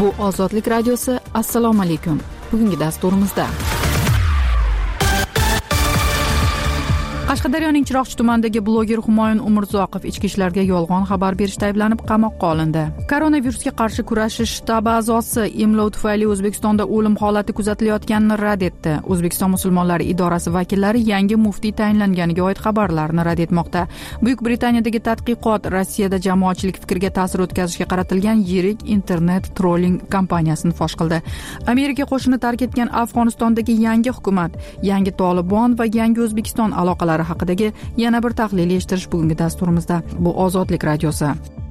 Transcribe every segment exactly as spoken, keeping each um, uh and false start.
Bu Ozodlik radiosi. Assalomu alaykum. Bugungi dasturimizda Qashqadaryoning Chiroqchi tumanidagi bloger Humoyun Umurzoqov ichki ishlarga yolg'on xabar berishda ayblanib qamoqqa olindi. Koronavirusga qarshi kurashish shtabi a'zosi emlov tufayli O'zbekistonda o'lim holati kuzatilayotganini rad etdi. O'zbekiston musulmonlari idorasi vakillari yangi muftiy tayinlanganiga oid xabarlarni rad etmoqda. Buyuk Britaniyadagi tadqiqot Rossiyada jamoatchilik fikriga ta'sir o'tkazishga qaratilgan yirik internet trolling kompaniyasini fosh qildi. Amerika qo'shini tark etgan Afg'onistondagi yangi hukumat, yangi Tolibon va yangi O'zbekiston aloqalari haqidagi yana bir tahlil eshittirish bugungi dasturimizda. Bu Ozodlik radiosi.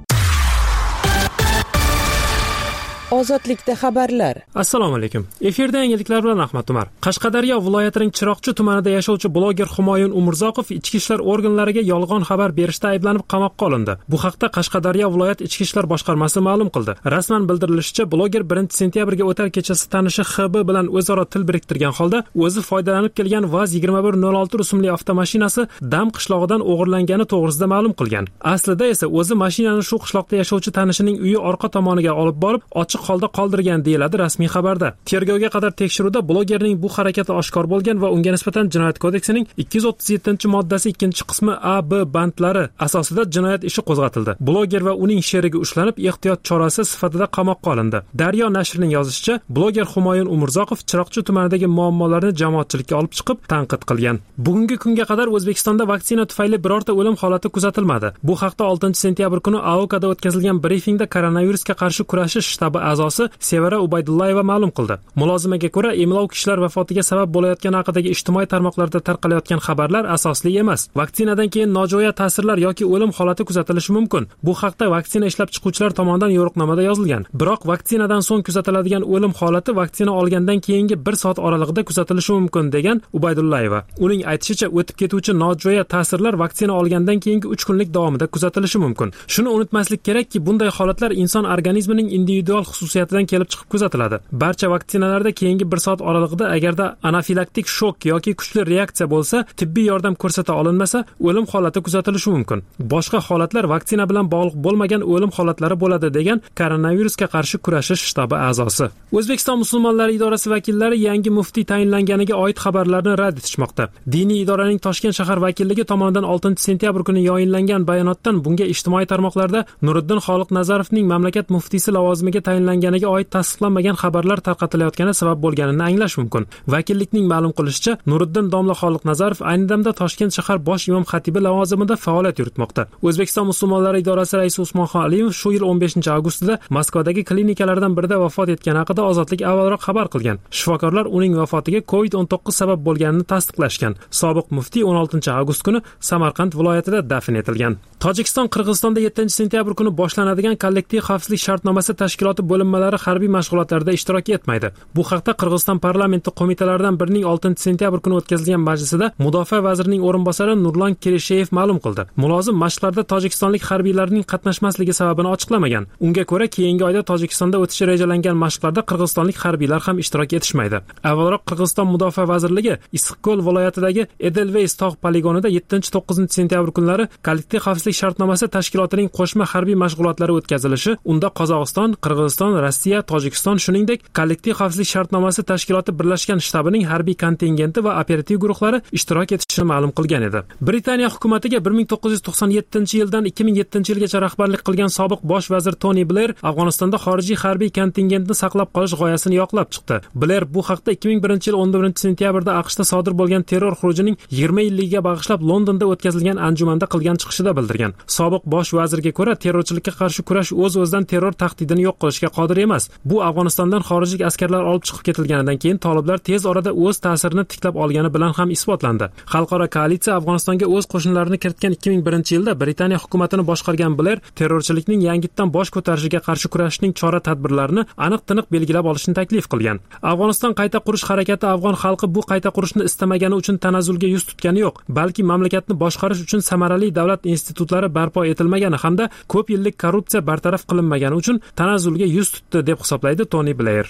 Ozodlikda xabarlar. Assalomu alaykum. Efirda yangiliklar bilan Ahmad Umar. Qashqadaryo viloyatining Chiroqchi tumanida yashovchi bloger Humoyun Umurzoqov ichki ishlar organlariga yolg'on xabar berishda ayblanib qamoqqa olindi. Bu haqda Qashqadaryo viloyat ichki ishlar boshqarmasi ma'lum qildi. Rasman bildirilishicha, bloger birinchi sentyabrga o'tar kechasi tanishi X B bilan o'zaro til biriktirgan holda o'zi foydalanib kelgan Vaz yigirma bir nol olti rusumli avtomashinasi Dam qishlog'idan o'g'irlangani to'g'risida ma'lum qilgan. Aslida esa o'zi mashinani shu qishloqda yashovchi tanishining uyi orqa tomoniga olib borib, ochiq holda qoldirgan deyiladi rasmiy xabarda. Tergovga qadar tekshiruvda blogerning bu harakati oshkor bo'lgan va unga nisbatan Jinoyat kodeksining ikki yuz o'ttiz yettinchi moddasi ikkinchi qismi A B bandlari asosida jinoyat ishi qo'zg'atildi. Bloger va uning sherigi ushlanib, ehtiyot chorasi sifatida qamoqqa olindi. Daryo nashrining yozishicha, bloger Humoyun Umurzoqov Chiroqchi tumanidagi muammolarni jamoatchilikka olib chiqib, tanqid qilgan. Bugungi kunga qadar O'zbekistonda vaksina tufayli birorta o'lim holati kuzatilmadi. Bu haqda oltinchi sentyabr kuni A O K'da o'tkazilgan brifingda koronavirusga qarshi kurashish shtabi a'zosi Sevara Ubaydullayeva ma'lum qildi. Mulozimaga ko'ra, emlov kishilar vafotiga sabab bo'layotgani haqidagi ijtimoiy tarmoqlarda tarqalayotgan xabarlar asosli emas. Vaksinadan keyin nojo'ya ta'sirlar yoki o'lim holati kuzatilishi mumkin. Bu haqda vaksina ishlab chiquvchilar tomonidan yo'riqnomada yozilgan. Biroq vaksinadan so'ng kuzatiladigan o'lim holati vaksina olgandan keyingi bir soat oralig'ida kuzatilishi mumkin degan Ubaydullayeva. Uning aytishicha, o'tib ketuvchi nojo'ya ta'sirlar vaksina olgandan keyingi uch kunlik davomida kuzatilishi mumkin. Shuni unutmaslik kerakki, bunday holatlar inson organizmining individual xususiyatidan kelib chiqib kuzatiladi. Barcha vaksinalarda keyingi bir soat oralig'ida agarda anafilaktik shok yoki kuchli reaksiya bo'lsa, tibbiy yordam ko'rsata olinmasa, o'lim holati kuzatilishi mumkin. Boshqa holatlar vaksina bilan bog'liq bo'lmagan o'lim holatlari bo'ladi degan koronavirusga qarshi kurashish shtabi a'zosi. O'zbekiston musulmonlari idorasi vakillari yangi muftiy tayinlanganiga oid xabarlarni rad etishmoqda. Diniy idoraning Toshkent shahar vakilligi tomonidan oltinchi sentyabr kuni yayinlangan bayonotdan bunga ijtimoiy tarmoqlarda Nuriddin Xoliqnazarovning mamlakat muftiysi lavozimiga tayinlanganiga oid tasdiqlanmagan xabarlar tarqatilayotgani sabab bo'lganini anglash mumkin. Vakillikning ma'lum qilishicha, Nuriddin domla Xoliqnazarov ayni damda Toshkent shahar bosh imom xatibi lavozimida faoliyat yuritmoqda. O'zbekiston musulmonlari idorasi raisi Usmonxon Alimov shu yil o'n beshinchi avgustida Moskvadagi klinikalardan birida vafot etgani haqida Ozodlik avvalroq xabar qilgan. Shifokorlar uning vafotiga kovid o'n to'qqiz sabab bo'lganini tasdiqlashgan. Sobiq muftiy o'n oltinchi avgust kuni Samarqand viloyatida dafn etilgan. Tojikiston Qirg'izistonda yettinchi sentyabr kuni boshlanadigan kollektiv xavfsizlik shartnomasi tashkiloti bo'linmalari harbiy mashg'ulotlarda ishtirok etmaydi. Bu haqda Qirg'iziston parlamenti qo'mitalaridan birining oltinchi sentyabr kuni o'tkazilgan majlisida Mudofaa vazirining o'rinbosari Nurlon Kirisheyev ma'lum qildi. Mulozim mashqlarda tojikistonlik harbiylarning qatnashmasligi sababini ochiqlamagan. Unga ko'ra, keyingi oyda Tojikistonda o'tishi rejalangan mashqlarda qirg'izistonlik harbiylar ham ishtirok etishmaydi. Avvalroq Qirg'iziston Mudofaa vazirligi Issiqko'l viloyatidagi Edelveys tog' poligonida yettinchi to'qqizinchi sentyabr kunlari kollektiv xavfsizlik shartnomasi tashkilotining qo'shma harbiy mashg'ulotlari o'tkazilishi, unda Qozog'iston, Qirg'iziston, Rossiya, Tojikiston, shuningdek kollektiv xavfsizlik shartnomasi tashkiloti birlashgan shtabining harbiy kontingenti va operativ guruhlari ishtirok etishini ma'lum qilgan edi. Britaniya hukumatiga bir ming to'qqiz yuz to'qson yettinchi yildan ikki ming yettinchi yilgacha rahbarlik qilgan sobiq bosh vazir Tony Blair Afg'onistonda xorijiy harbiy kontingentni saqlab qolish g'oyasini yoqlab chiqdi. Blair bu haqda ikki ming birinchi yil o'n birinchi sentyabrda AQShda sodir bo'lgan terror xurujining yigirma yilligiga bag'ishlab Londonda o'tkazilgan anjumanda qilgan chiqishida bildirgan. Sobiq bosh vazirga ko'ra, terrorchilikka qarshi kurash o'z-o'zidan terror tahdidini yo'q qilishga qodir emas. Bu Afg'onistondan xorijlik askarlar olib chiqib ketilganidan keyin toliblar tez orada o'z ta'sirini tiklab olgani bilan ham isbotlandi. Xalqaro koalitsiya Afg'onistonga o'z qo'shinlarini kiritgan ikki ming birinchi yilda Britaniya hukumatini boshqargan Blair terrorchilikning yangitdan bosh ko'tarishiga qarshi kurashishning chora-tadbirlarini aniq-tiniq belgilab olishni taklif qilgan. Afg'oniston qayta qurish harakati afg'on xalqi bu qayta qurishni istamagani uchun tanazzulga yuz tutgani yo'q, balki mamlakatni boshqarish uchun samarali davlat institutlari barpo etilmagani hamda ko'p yillik korrupsiya bartaraf qilinmagani uchun tanazzulga yuz tutdi deb hisoblaydi Tony Blair.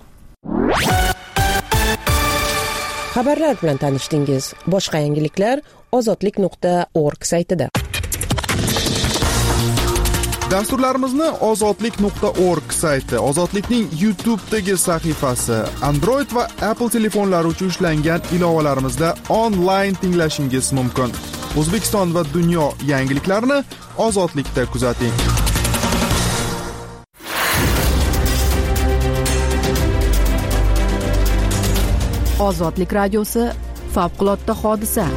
Xabarlar bilan tanishdingiz. Boshqa yangiliklar ozodlik nuqta org saytida. Dasturlarimizni ozodlik nuqta org sayti, Ozodlikning YouTube'dagi sahifasi, Android va Apple telefonlari uchun ishlangan ilovalarimizda onlayn tinglashingiz mumkin. O'zbekiston va dunyo yangiliklarini Ozodlikda kuzating. Ozodlik radiosi favqulodda hodisa.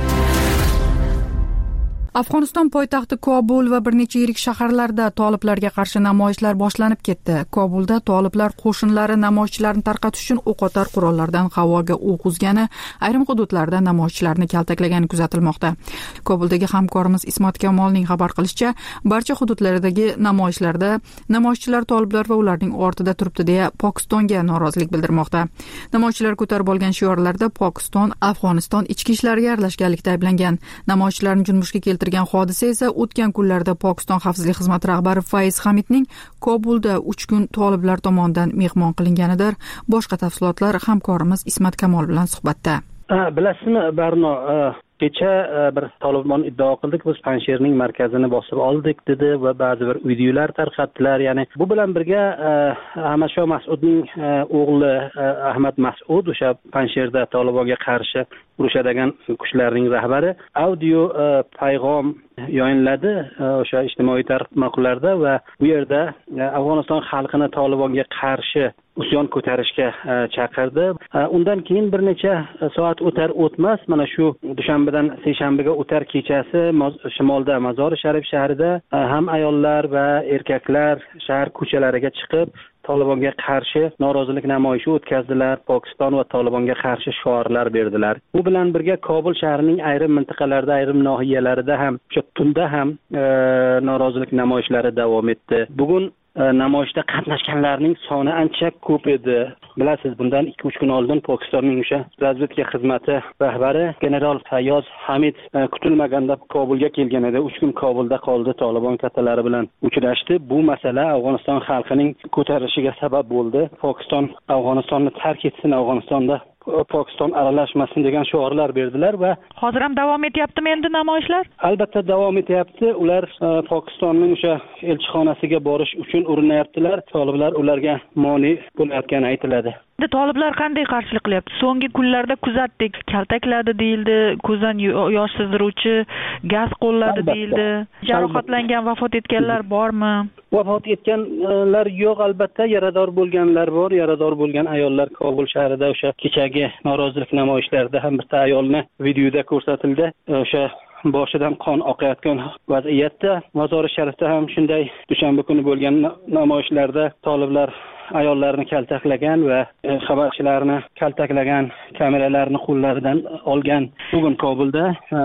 Afg'oniston poytaxti Kobul va bir necha yirik shaharlarda toliblarga qarshi namoyishlar boshlanib ketdi. Kobulda toliblar qo'shinlari namoyishchilarni tarqatish uchun o'qotar qurollardan havoga o'q uzgani, ayrim hududlarda namoyishchilarni kaltaklagani kuzatilmoqda. Kobuldagi hamkorimiz Ismat Kamolning xabar qilishicha, barcha hududlardagi namoyishlarda namoyishchilar toliblar va ularning ortida turibdi deya Pokistonga norozilik bildirmoqda. Namoyishchilar ko'tarib olgan shiorlarda Pokiston, Afg'oniston ichki ishlariga aralashganlikda ayblangan. Namoyishchilarni junbushga keltirgan hodisa esa o'tgan kunlarda Pokiston xavfsizlik xizmati rahbari Faiz Hamidning Kobulda uch kun toliblar tomonidan mehmon qilinganidir. Boshqa tafsilotlar hamkorimiz Ismat Kamol bilan suhbatda. Bilasizmi, Barno, kecha bir Tolibon iddao qildik, biz Panjshirning markazini bosib oldik dedi va ba'zi bir videolar tarqatdilar. Ya'ni bu bilan birga Ahmadsho Mas'udning o'g'li Ahmad Mas'ud o'sha Panjshirda Tolibonga qarshi urushadigan kuchlarning rahbari audio payg'am yo'nladi o'sha ijtimoiy tarmoqlarda va bu yerda Afg'oniston xalqini Tolibonga qarshi usyon ko'tarishga chaqirdi. Undan keyin bir necha soat o'tar o'tmas mana shu dushanbadan seshanbaga o'tar kechasi shimolda Mazori Sharif shahrida ham ayollar va erkaklar shahar ko'chalariga chiqib Tolibonga qarshi norozilik namoyishi o'tkazdilar. Pokiston va Tolibonga qarshi shiorlar berdilar. Bu bilan birga Kobul shahrining ayrim mintaqalarida, ayrim nohiyalarida ham o'sha tunda ham e, norozilik namoyishlari davom etdi. Bugun namoyishda qatnashganlarning soni ancha ko'p edi. Bilasiz, bundan ikki uch kun oldin Pokistonning o'sha razvedka xizmati rahbari general Fayoz Hamid kutilmaganda Kobulga kelgan edi. uch kun Kobulda qoldi, Tolibon katalari bilan uchrashdi. Bu masala Afg'oniston xalqining ko'tarilishiga sabab bo'ldi. Pokiston Afg'onistonni tark etsin, Afg'onistonda Pokiston aralashmasin degan shiorlar berdilar va hozir ham davom etyaptimi endi namoyishlar? Albatta davom etyapti. Ular Pokistonning o'sha elchixonasiga borish uchun urinayaptilar. Toliblar ularga moni bo'layotgani aytiladi. Toliblar qanday qarshilik qilyapti? So'nggi kunlarda kuzatdik, kaltakladi deyildi, ko'zdan yosh sizdiruvchi gaz qo'lladi deyildi. Jarohatlangan, vafot etganlar bormi? Vafot etganlar yo'q, albatta yarador bo'lganlar bor. Yarador bo'lgan ayollar Kobul shahrida o'sha kechagi norozilik namoyishlarida ham bitta ayolni videoda ko'rsatildi. O'sha boshidan qon oqayotgan vaziyatda. Mazori Sharifda ham shunday dushanba kuni bo'lgan namoyishlarda toliblar ayollarni kaltaklagan va xabarchilarni kaltaklagan, kameralarni qo'llaridan olgan. Bugun Kobulda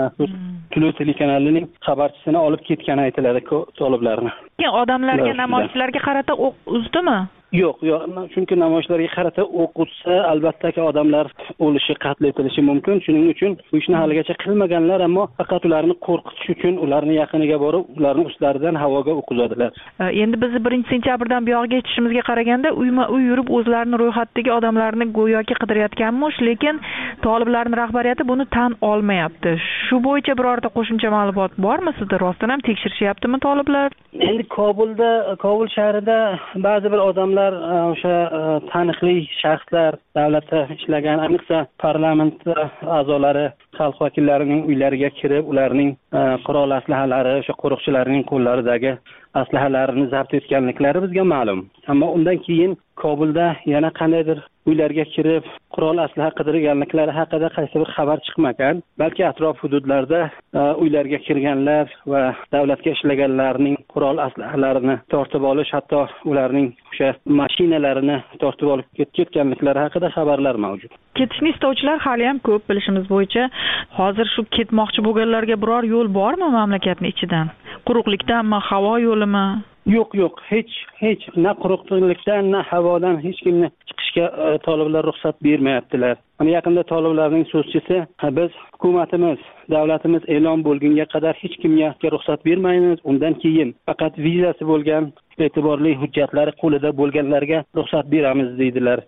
Tulu telekanalining xabarchisini olib ketgani aytiladi toliblarni. Odamlarga, namoyishchilarga qarata o'q uzdimi? Yo'q, yo'q. Chunki namoyishlarga qarata o'q uzsa, albatta odamlar o'lishi, qatl etilishi mumkin. Shuning uchun bu ishni haligacha qilmaganlar, ammo faqat ularni qo'rqitish uchun ularni yaqiniga borib, ularning ustlaridan havoga o'q uzadilar. Endi biz birinchi sentyabrdan buyog'iga yetishimizga qaraganda uyma-uy yurib o'zlarini ro'yxatdagi odamlarni go'yoki qidirayotganmish, lekin toliblarning rahbariyati buni tan olmayapti. Shu bo'yicha birorta qo'shimcha ma'lumot bormi sizda? Rostdan ham tekshirishyaptimi toliblar? Endi Kobulda, Kobul shahrida ba'zi bir odamlar o'sha taniqli shaxslar, davlatda ishlagan, ayniqsa parlament a'zolari, xalq vakillarining uylariga kirib, ularning qurol aslahalari, o'sha qo'riqchilarning qo'llaridagi aslahalarini zabt etganliklari bizga ma'lum. Ammo undan keyin Kobulda yana qandaydir uylarga kirib qurol aslaha qidirganliklari haqida qaysi bir xabar chiqmagan. Balki atrof hududlarda uylarga kirganlar va davlatga ishlaganlarning qurol aslahalarini tortib olish, hatto ularning o'sha mashinalarini tortib olib ketganliklari haqida xabarlar mavjud. Ketishni istovchilar hali ham ko'p bilishimiz bo'yicha. Hozir shu ketmoqchi bo'lganlarga biror yo'l bormi mamlakatning ichidan? Quruqlikdanmi, havo yo'limi? Yo'q, yo'q, hech hech na quruqlikdan, na havodan hech kimni chiqishga toliblar ruxsat bermayaptilar. Mana yaqinda toliblarning so'zchisi, biz hukumatimiz, davlatimiz e'lon bo'lgunga qadar hech kimga ruxsat bermaymiz. Undan keyin faqat vizasi bo'lgan, e'tiborli hujjatlari qo'lida bo'lganlarga ruxsat beramiz deydilar.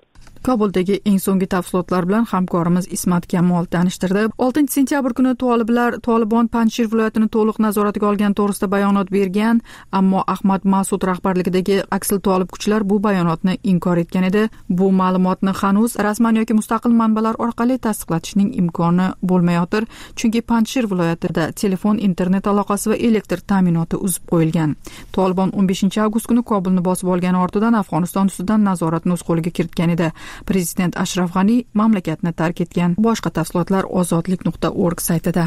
Kobuldagi eng so'nggi tafsilotlar bilan hamkorimiz Ismat Kamol tanishtirdi. oltinchi sentyabr kuni toliblar Tolibon Panjshir viloyatini to'liq nazoratiga olgan to'g'risida bayonot bergan, ammo Ahmad Mas'ud rahbarligidagi aksil tolib kuchlar bu bayonotni inkor etgan edi. Bu ma'lumotni hanuz rasman yoki mustaqil manbalar orqali tasdiqlatishning imkoni bo'lmayotir, chunki Panjshir viloyatida telefon, internet aloqasi va elektr ta'minoti uzib qo'yilgan. Tolibon o'n beshinchi avgust kuni Kobulni bosib olgani ortidan Afg'oniston ustidan nazoratni o'z qo'liga kiritgan edi. Prezident Ashraf G'ani mamlakatni tark etgan. Boshqa tafsilotlar ozodlik nuqta org saytida.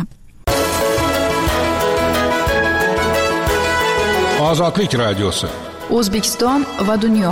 Ozodlik radiosi. O'zbekiston va dunyo.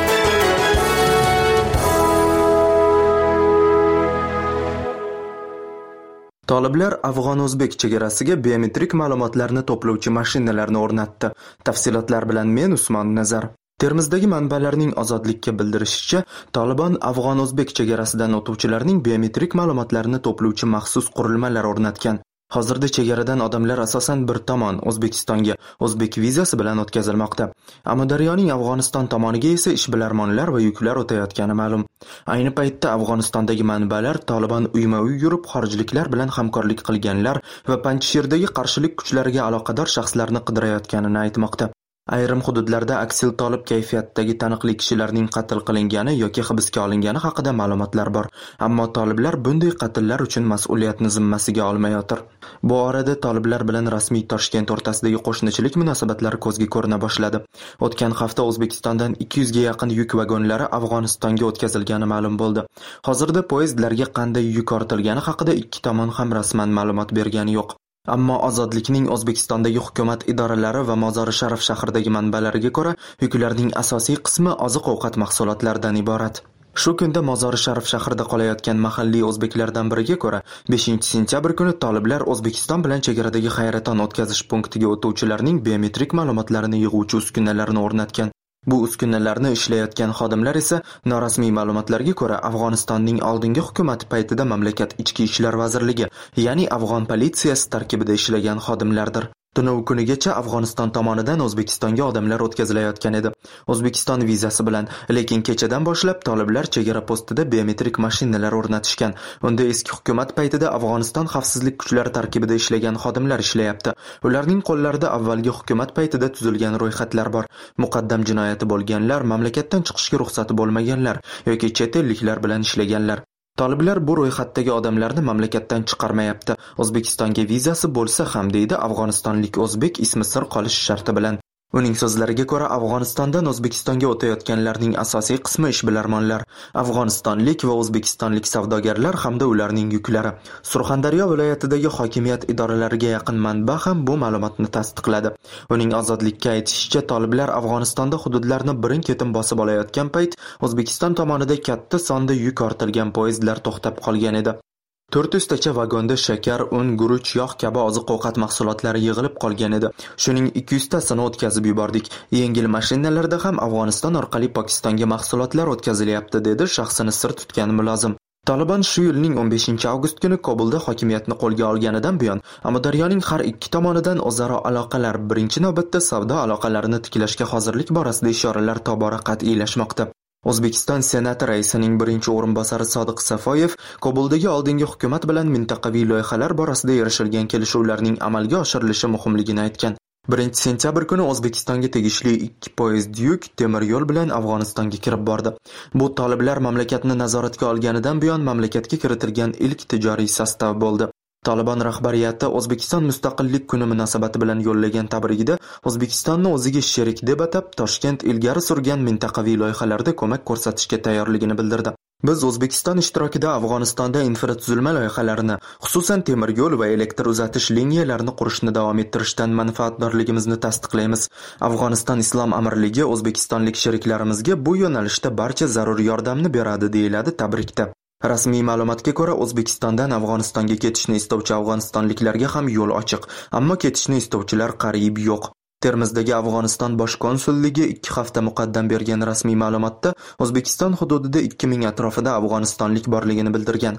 Toliblar Afg'on-o'zbek chegarasiga biometrik ma'lumotlarni to'plovchi mashinalarni o'rnatdi. Tafsilotlar bilan men Usmon Nazar. Termizdagi manbalarning Ozodlikka bildirishicha, Tolibon Afg'on-o'zbek chegarasidan o'tuvchilarning biometrik ma'lumotlarini to'plovchi maxsus qurilmalar o'rnatgan. Hozirda chegaradan odamlar asosan bir tomon O'zbekistonga o'zbek vizasi bilan o'tkazilmoqda. Amudaryoning Afg'oniston tomoniga esa ishbilarmonlar va yuklar o'tayotgani ma'lum. Ayni paytda Afg'onistondagi manbalar Tolibon uyma-uy yurib xorijliklar bilan hamkorlik qilganlar va Panjshirdagi qarshilik kuchlariga aloqador shaxslarni qidirayotganini aytmoqda. Ayrim hududlarda aksil tolib kayfiyatdagi taniqli kishilarning qatl qilingani yoki hibsga olingani haqida ma'lumotlar bor, ammo toliblar bunday qatllar uchun mas'uliyatni zimmasiga olmayotir. Bu orada toliblar bilan rasmiy Toshkent o'rtasidagi qo'shnichilik munosabatlari ko'zga ko'rina boshladi. O'tgan hafta O'zbekistondan ikki yuzga yaqin yuk vagonlari Afg'onistonga o'tkazilgani ma'lum bo'ldi. Hozirda poyezdlarga qanday yuk ortilgani haqida ikki tomon ham rasman ma'lumot bergani yo'q. Ammo Ozodlikning O'zbekistondagi hukumat idoralari va Mozori Sharif shahridagi manbalariga ko'ra, yuklarning asosiy qismi oziq-ovqat mahsulotlaridan iborat. Shu kunda Mozori Sharif shahrida qolayotgan mahalliy o'zbeklardan biriga ko'ra, beshinchi sentyabr kuni toliblar O'zbekiston bilan chegaradagi hayraton o'tkazish punktiga o'tuvchilarning biometrik ma'lumotlarini yig'uvchi uskunalarni o'rnatgan. Bu uskunalarni ishlayotgan xodimlar esa norasmiy ma'lumotlarga ko'ra Afg'onistonning oldingi hukumati paytida mamlakat ichki ishlar vazirligi, ya'ni Afg'on politsiyasi tarkibida ishlagan xodimlardir. Tunov kunigacha Afg'oniston tomonidan O'zbekistonga odamlar o'tkazilayotgan edi. O'zbekiston vizasi bilan, lekin kechadan boshlab toliblar chegara postida biometrik mashinalar o'rnatishgan. Unda eski hukumat paytida Afg'oniston xavfsizlik kuchlari tarkibida ishlagan xodimlar ishlayapti. Ularning qo'llarida avvalgi hukumat paytida tuzilgan ro'yxatlar bor. Muqaddam jinoyati bo'lganlar, mamlakatdan chiqishga ruxsati bo'lmaganlar yoki chet elliklar bilan ishlaganlar. Toliblar bu ro'yxatdagi odamlarni mamlakatdan chiqarmayapti. O'zbekistonga vizasi bo'lsa ham deydi afg'onistonlik o'zbek ismi sir qolish sharti bilan. Uning so'zlariga ko'ra, Afg'onistondan O'zbekistonga o'tayotganlarning asosiy qismi ishbilarmonlar, afg'onistonlik va o'zbekistonlik savdogarlar hamda ularning yuklari. Surxondaryo viloyatidagi hokimiyat idoralariga yaqin manba ham bu ma'lumotni tasdiqladi. Uning Ozodlikka aytishicha, toliblar Afg'onistonda hududlarni birin-ketin bosib olayotgan payt O'zbekiston tomonida katta sonda yuk ortilgan poyezdlar to'xtab qolgan edi. to'rt yuz tacha vagonda shakar, un, guruch, yog' kabi oziq-ovqat mahsulotlari yig'ilib qolgan edi. Shuning ikki yuz tasini o'tkazib yubordik. Yengil mashinalarda ham Afg'oniston orqali Pokistonga mahsulotlar o'tkazilyapti, dedi shaxsini sir tutgan mulozim. Tolibon shu yilning o'n beshinchi avgust kuni Kobulda hokimiyatni qo'lga olganidan buyon Amudaryoning har ikki tomonidan o'zaro aloqalar, birinchi navbatda savdo aloqalarini tiklashga hozirlik borasida ishoralar tobora qat'iylashmoqda. O'zbekiston Senati raisining birinchi o'rinbosari Sodiq Safoyev Kobuldagi oldingi hukumat bilan mintaqaviy loyihalar borasida erishilgan kelishuvlarning amalga oshirilishi muhimligini aytgan. birinchi sentyabr kuni O'zbekistonga tegishli ikki poyezd yuk temir yo'l bilan Afg'onistonga kirib bordi. Bu toliblar mamlakatni nazoratga olganidan buyon mamlakatga kiritilgan ilk tijoriy sostav bo'ldi. Tolibon rahbariyati O'zbekiston Mustaqillik kuni munosabati bilan yo'llagan tabrigida O'zbekistonni o'ziga sherik deb atab, Toshkent ilgari surgan mintaqaviy loyihalarda ko'mak ko'rsatishga tayyorligini bildirdi. Biz O'zbekiston ishtirokida Afg'onistonda infratuzilma loyihalarini, xususan temir yo'l va elektr uzatish liniyalarini qurishni davom ettirishdan manfaatdorligimizni tasdiqlaymiz. Afg'oniston Islom Amirligi o'zbekistonlik sheriklarimizga bu yo'nalishda barcha zarur yordamni beradi, deyiladi tabrikda. Rasmiy ma'lumotga ko'ra, O'zbekistondan Afg'onistonga ketishni istovchi afg'onistonliklarga ham yo'l ochiq, ammo ketishni istovchilar qariyb yo'q. Termizdagi Afg'oniston bosh konsulligi ikki hafta muqaddam bergan rasmiy ma'lumotda O'zbekiston hududida ikki ming atrofida afg'onistonlik borligini bildirgan.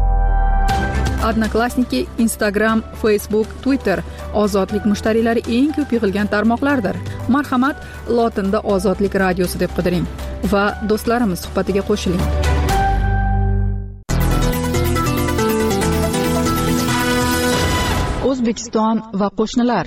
Odnoklassniki, Instagram, Facebook, Twitter ozodlik mushtariylari eng ko'p yig'ilgan tarmoqlardir. Marhamat, lotinda Ozodlik radiosi deb qidiring va do'stlarimiz suhbatiga qo'shiling. O'zbekiston va qo'shnilar.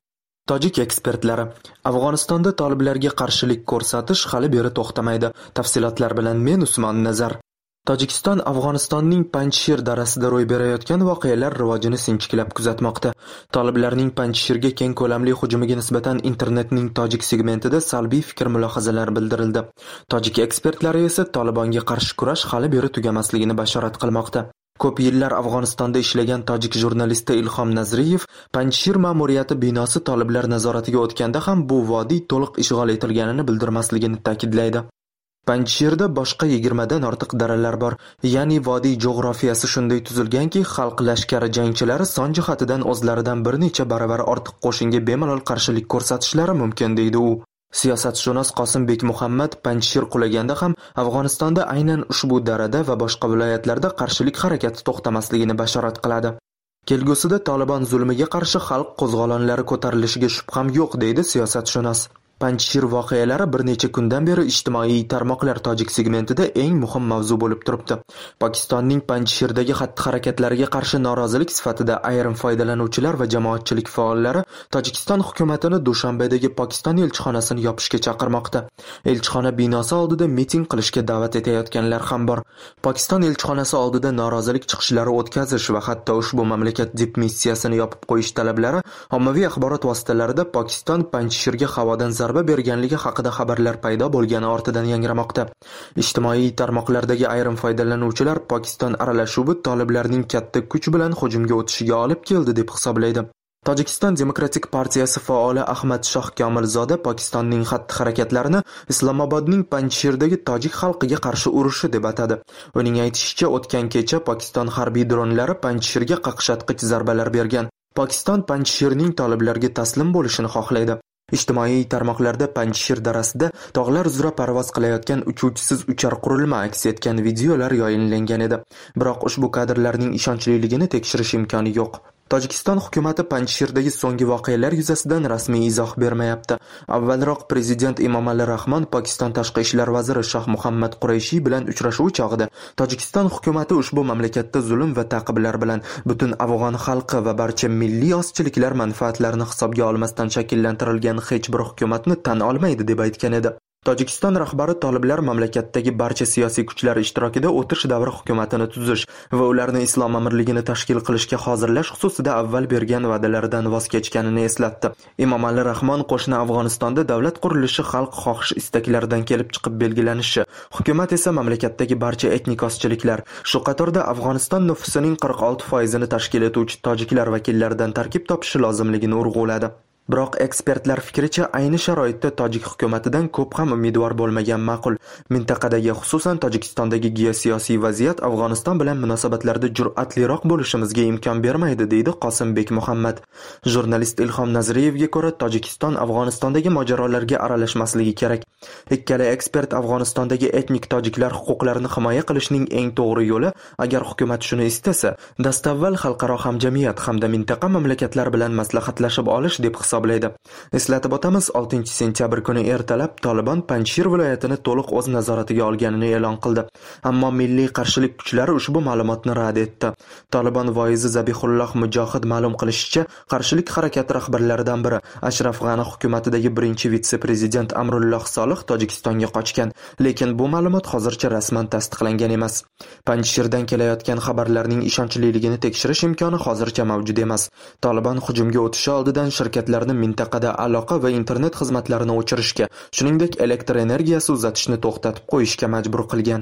Tojik ekspertlari: Afg'onistonda toliblarga qarshilik ko'rsatish hali beri to'xtamaydi. Tafsilotlar bilan men Usmon Nazar. Tojikiston Afg'onistonning Panjshir darasida ro'y berayotgan voqealar rivojini sinchiklab kuzatmoqda. Toliblarning Panjshirga keng ko'lamli hujumiga nisbatan internetning tojik segmentida salbiy fikr-mulohazalar bildirildi. Tojik ekspertlari esa Tolibonga qarshi kurash hali beri tugamasligini bashorat qilmoqda. Ko'p yillar Afg'onistonda ishlagan tojik jurnalisti Ilhom Nazriyev Panjshir ma'muriyati binosi toliblar nazoratiga o'tganda ham bu vodiy to'liq ishg'ol etilganini bildirmasligini ta'kidlaydi. Panjshirda boshqa yigirma dan ortiq daralar bor, ya'ni vodiy jo'grafiyasi shunday tuzilganki, xalq lashkari jangchilari son jihatidan o'zlaridan bir necha baravar ortiq qo'shinga bemalol qarshilik ko'rsatishlari mumkin, deydi u. Siyosatshunos Qosimbek Muhammad Panjshir qulaganda ham Afg'onistonda aynan ushbu darada va boshqa viloyatlarda qarshilik harakati to'xtamasligini bashorat qiladi. Kelgusida Tolibon zulmiga qarshi xalq qo'zg'olonlari ko'tarilishiga shubham yo'q, deydi siyosatshunos. Panjshir voqealari bir necha kundan beri ijtimoiy tarmoqlar tojik segmentida eng muhim mavzu bo'lib turibdi. Pokistonning Panjshirdagi xatti-harakatlariga qarshi norozilik sifatida ayrim foydalanuvchilar va jamoatchilik faollari Tojikiston hukumatini Dushanbedagi Pokiston elchixonasini yopishga chaqirmoqda. Elchixona binosi oldida miting qilishga da'vat etayotganlar ham bor. Pokiston elchixonasi oldida norozilik chiqishlari o'tkazish va hatto ushbu mamlakat dipmissiyasini yopib qo'yish talablari ommaviy axborot vositalarida Pokiston Panjshirga havodan zarba berganligi haqida xabarlar paydo bo'lgani ortidan yangramoqda. Ijtimoiy tarmoqlardagi ayrim foydalanuvchilar Pokiston aralashuvi toliblarning katta kuch bilan hujumga o'tishiga olib keldi deb hisoblaydi. Tojikiston Demokratik partiyasi faoli Ahmad Shoh Komilzoda Pokistonning xatti-harakatlarini Islomobodning Panjshirdagi tojik xalqiga qarshi urushi deb atadi. Uning aytishicha, o'tgan kecha Pokiston harbiy dronlari Panjshirga qaqshatqich zarbalar bergan. Pokiston Panjshirning toliblarga taslim bo'lishini xohlaydi. Ijtimoiy tarmoqlarda Panjshir darasida tog'lar uzra parvoz qilayotgan uchuvchisiz uchar qurilma aks etgan videolar yoyinlangan edi. Biroq ushbu kadrlarning ishonchliligini tekshirish imkoni yo'q. Tojikiston hukumati Panjshirdagi so'nggi voqealar yuzasidan rasmiy izoh bermayapti. Avvalroq prezident Emomali Rahmon Pokiston tashqi ishlar vaziri Shoh Muhammad Qurayshiy bilan uchrashuv chog'ida Tojikiston hukumati ushbu mamlakatda zulm va ta'qiblar bilan butun afg'on xalqi va barcha milliy ozchiliklar manfaatlarini hisobga olmasdan shakllantirilgan hech bir hukumatni tan olmaydi deb aytgan edi. Tojikiston rahbari toliblar mamlakatdagi barcha siyosiy kuchlar ishtirokida o'tish davri hukumatini tuzish va ularni islom amirligini tashkil qilishga hozirlash xususida avval bergan va'dalaridan voz kechganini eslatdi. Emomali Rahmon qo'shni Afg'onistonda davlat qurilishi xalq xohish istaklaridan kelib chiqib belgilanishi, hukumat esa mamlakatdagi barcha etnik ozchiliklar, shu qatorda Afg'oniston nufusining qirq olti foizini tashkil etuvchi tojiklar vakillaridan tarkib topishi lozimligini urg'uladi. Biroq ekspertlar fikricha, ayni sharoitda tojik hukumatidan ko'p ham umidvor bo'lmagan ma'qul. Mintaqadagi, xususan Tojikistondagi geosiyosiy vaziyat Afg'oniston bilan munosabatlarda jur'atliroq bo'lishimizga imkon bermaydi, deydi Qosimbek Muhammad. Jurnalist Ilhom Nazriyevga ko'ra, Tojikiston Afg'onistondagi mojarolarga aralashmasligi kerak. Ikkala ekspert Afg'onistondagi etnik tojiklar huquqlarini himoya qilishning eng to'g'ri yo'li, agar hukumat shuni istasa, dastavval xalqaro hamjamiyat hamda mintaqa mamlakatlar bilan maslahatlashib olish deb hisoblaydi. Eslatib o'tamiz, oltinchi sentyabr kuni ertalab Tolibon Panjshir viloyatini to'liq o'z nazoratiga olganini e'lon qildi. Ammo milliy qarshilik kuchlari ushbu ma'lumotni rad etdi. Tolibon voizi Zabihulloh Mujohid ma'lum qilishicha, qarshilik harakati rahbarlaridan biri Ashraf G'ani hukumatidagi birinchi vitse-prezident Amrulloh Solih Tojikistonga qochgan, lekin bu ma'lumot hozircha rasman tasdiqlangan emas. Panjshirdan kelayotgan xabarlarning ishonchliligini tekshirish imkoni hozircha mavjud emas. Tolibon hujumga o'tishi oldidan shirkatlarni mintaqada aloqa va internet xizmatlarini o'chirishga, shuningdek elektr energiyasi uzatishni to'xtatib qo'yishga majbur qilgan.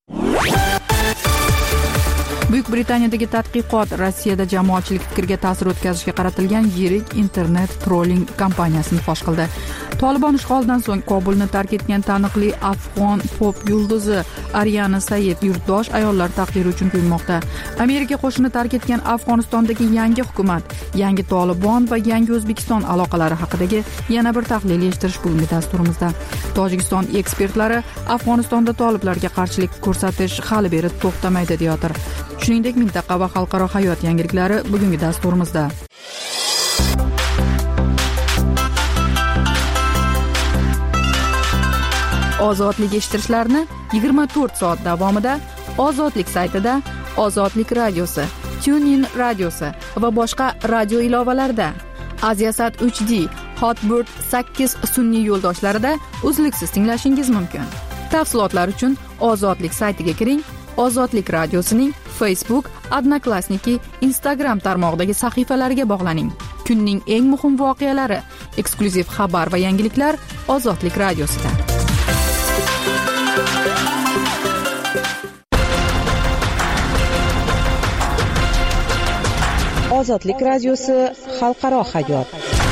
Buyuk Britaniyadagi tadqiqot Rossiyada jamoatchilik fikriga ta'sir o'tkazishga qaratilgan yirik internet trolling kampaniyasini fosh qildi. Tolibon ishg'olidan so'ng Kobulni tark etgan taniqli afg'on pop yulduzi Aryana Said yurtdosh ayollar taqdiri uchun kuymoqda. Amerika qo'shini tark etgan Afg'onistondagi yangi hukumat, yangi Tolibon va yangi O'zbekiston aloqalari haqidagi yana bir tahlil eshittirish bugungi dasturimizda. Tojikiston ekspertlari Afg'onistonda toliblarga qarshilik ko'rsatish hali beri to'xtamaydi deyotir. Shuningdek, mintaqa va xalqaro hayot yangiliklari bugungi dasturimizda. Ozodlik eshittirishlarni yigirma to'rt soat davomida Ozodlik saytida, Ozodlik radiosi, TuneIn radiosi va boshqa radio ilovalarda, Aziasat uch D, Hotbird sakkiz sun'iy yo'ldoshlarida uzluksiz tinglashingiz mumkin. Tafsilotlar uchun Ozodlik saytiga kiring. Ozodlik radiosining Facebook, Odnoklassniki, Instagram tarmog'idagi sahifalariga bog'laning. Kunning eng muhim voqealari, eksklyuziv xabar va yangiliklar Ozodlik radiosida. Ozodlik radiosi xalqaro hayot.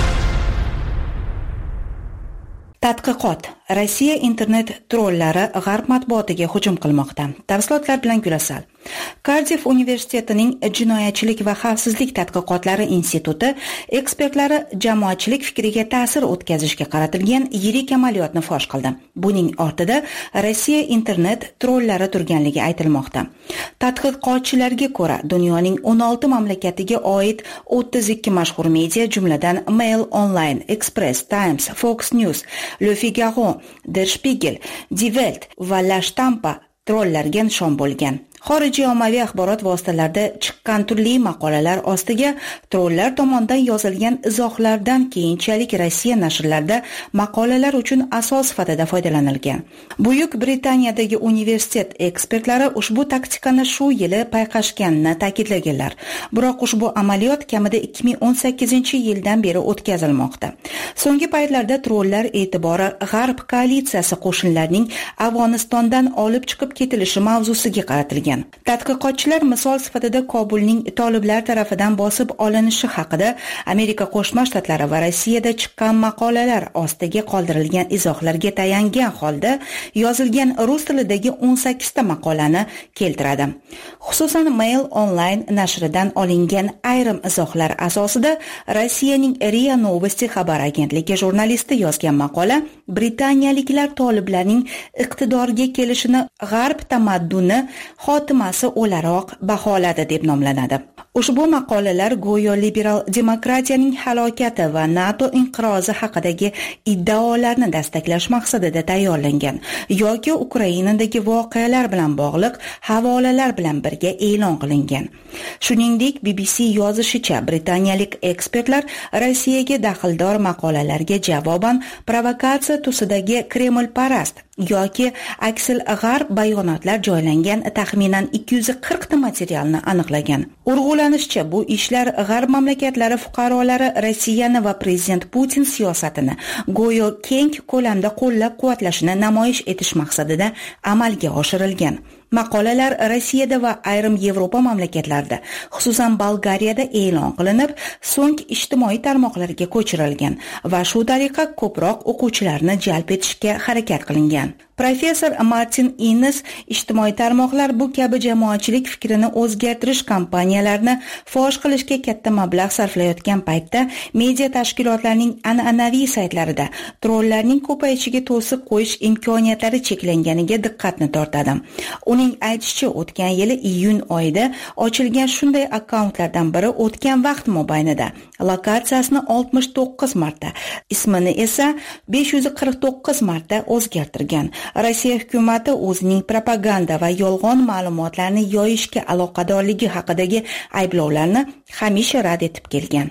Tadqiqot: Rossiya internet trollari g'arb matbuotiga hujum qilmoqda. Tafsilotlar bilan Gulasal. Cardiff universitetining Jinoyatchilik va xavfsizlik tadqiqotlari instituti ekspertlari jamoatchilik fikriga ta'sir o'tkazishga qaratilgan yirik amaliyotni fosh qildi. Buning ortida Rossiya internet trollari turganligi aytilmoqda. Tadqiqotchilarga ko'ra, dunyoning o'n olti mamlakatiga oid o'ttiz ikki mashhur media, jumladan Mail Online, Express, Times, Fox News, Le Figaro, Der Spiegel, Die Welt va La Stampa trollarga nishon bo'lgan. Xorijiy ommaviy axborot vositalarida chiqqan turli maqolalar ostiga trollar tomonidan yozilgan izohlardan keyinchalik Rossiya nashrlarida maqolalar uchun asos sifatida foydalanilgan. Buyuk Britaniyadagi universitet ekspertlari ushbu taktikani shu yili payqashganini ta'kidlaganlar. Biroq ushbu amaliyot kamida ikki ming o'n sakkizinchi yildan beri o'tkazilmoqda. So'nggi paytlarda trollar e'tibori G'arb koalitsiyasi qo'shinlarining Afg'onistondan olib chiqib ketilishi mavzusiga qaratilgan. Tadqiqotchilar misol sifatida Kobulning toliblar tarafidan bosib olinishi haqida Amerika Qo'shma Shtatlari va Rossiyada chiqqan maqolalar ostiga qoldirilgan izohlarga tayangan holda yozilgan rus tilidagi o'n sakkizta maqolani keltiradi. Xususan Mail Online nashridan olingan ayrim izohlar asosida Rossiyaning RIA Novosti xabar agentligi jurnalisti yozgan maqola Britaniyaliklar toliblarning iqtidorga kelishini G'arb tamadduni xotimasi o'laroq baholadi deb nomlanadi. Ushbu maqolalar go'yo liberal demokratiyaning halokati va NATO inqirozi haqidagi iddaolarni dastaklash maqsadida tayyorlangan yoki Ukrainadagi voqealar bilan bog'liq havolalar bilan birga e'lon qilingan. Shuningdek, B B C yozishicha, britaniyalik ekspertlar Rossiyaga daxldor maqolalarga javoban provokatsiya tusidagi Kreml parast yoki aksil g'arb bayonotlar joylangan taxminan ikki yuz qirqta materialni aniqlagan. Urg'ulanishicha, bu ishlar g'arb mamlakatlari fuqarolari Rossiyani va prezident Putin siyosatini go'yo keng ko'lamda qo'llab-quvvatlashini namoyish etish maqsadida amalga oshirilgan. Maqolalar Rossiyada va ayrim Yevropa mamlakatlarida, xususan Bolgariyada e'lon qilinib, so'ng ijtimoiy tarmoqlarga ko'chirilgan va shu tariqa ko'proq o'quvchilarni jalb etishga harakat qilingan. Professor Martin Innes ijtimoiy tarmoqlar bu kabi jamoatchilik fikrini o'zgartirish kampaniyalarini fosh qilishga katta mablag' sarflayotgan paytda media tashkilotlarining an'anaviy saytlarida trollarning ko'payishiga to'siq qo'yish imkoniyatlari cheklanganiga diqqatni tortadi. Uning aytishicha, o'tgan yili iyun oyida ochilgan shunday akkauntlardan biri o'tgan vaqt mobaynida lokatsiyasini oltmish to'qqiz marta, ismini esa besh yuz qirq to'qqiz marta o'zgartirgan. Rossiya hukumati o'zining propaganda va yolg'on ma'lumotlarni yoyishga aloqadorligi haqidagi ayblovlarni hamisha rad etib kelgan.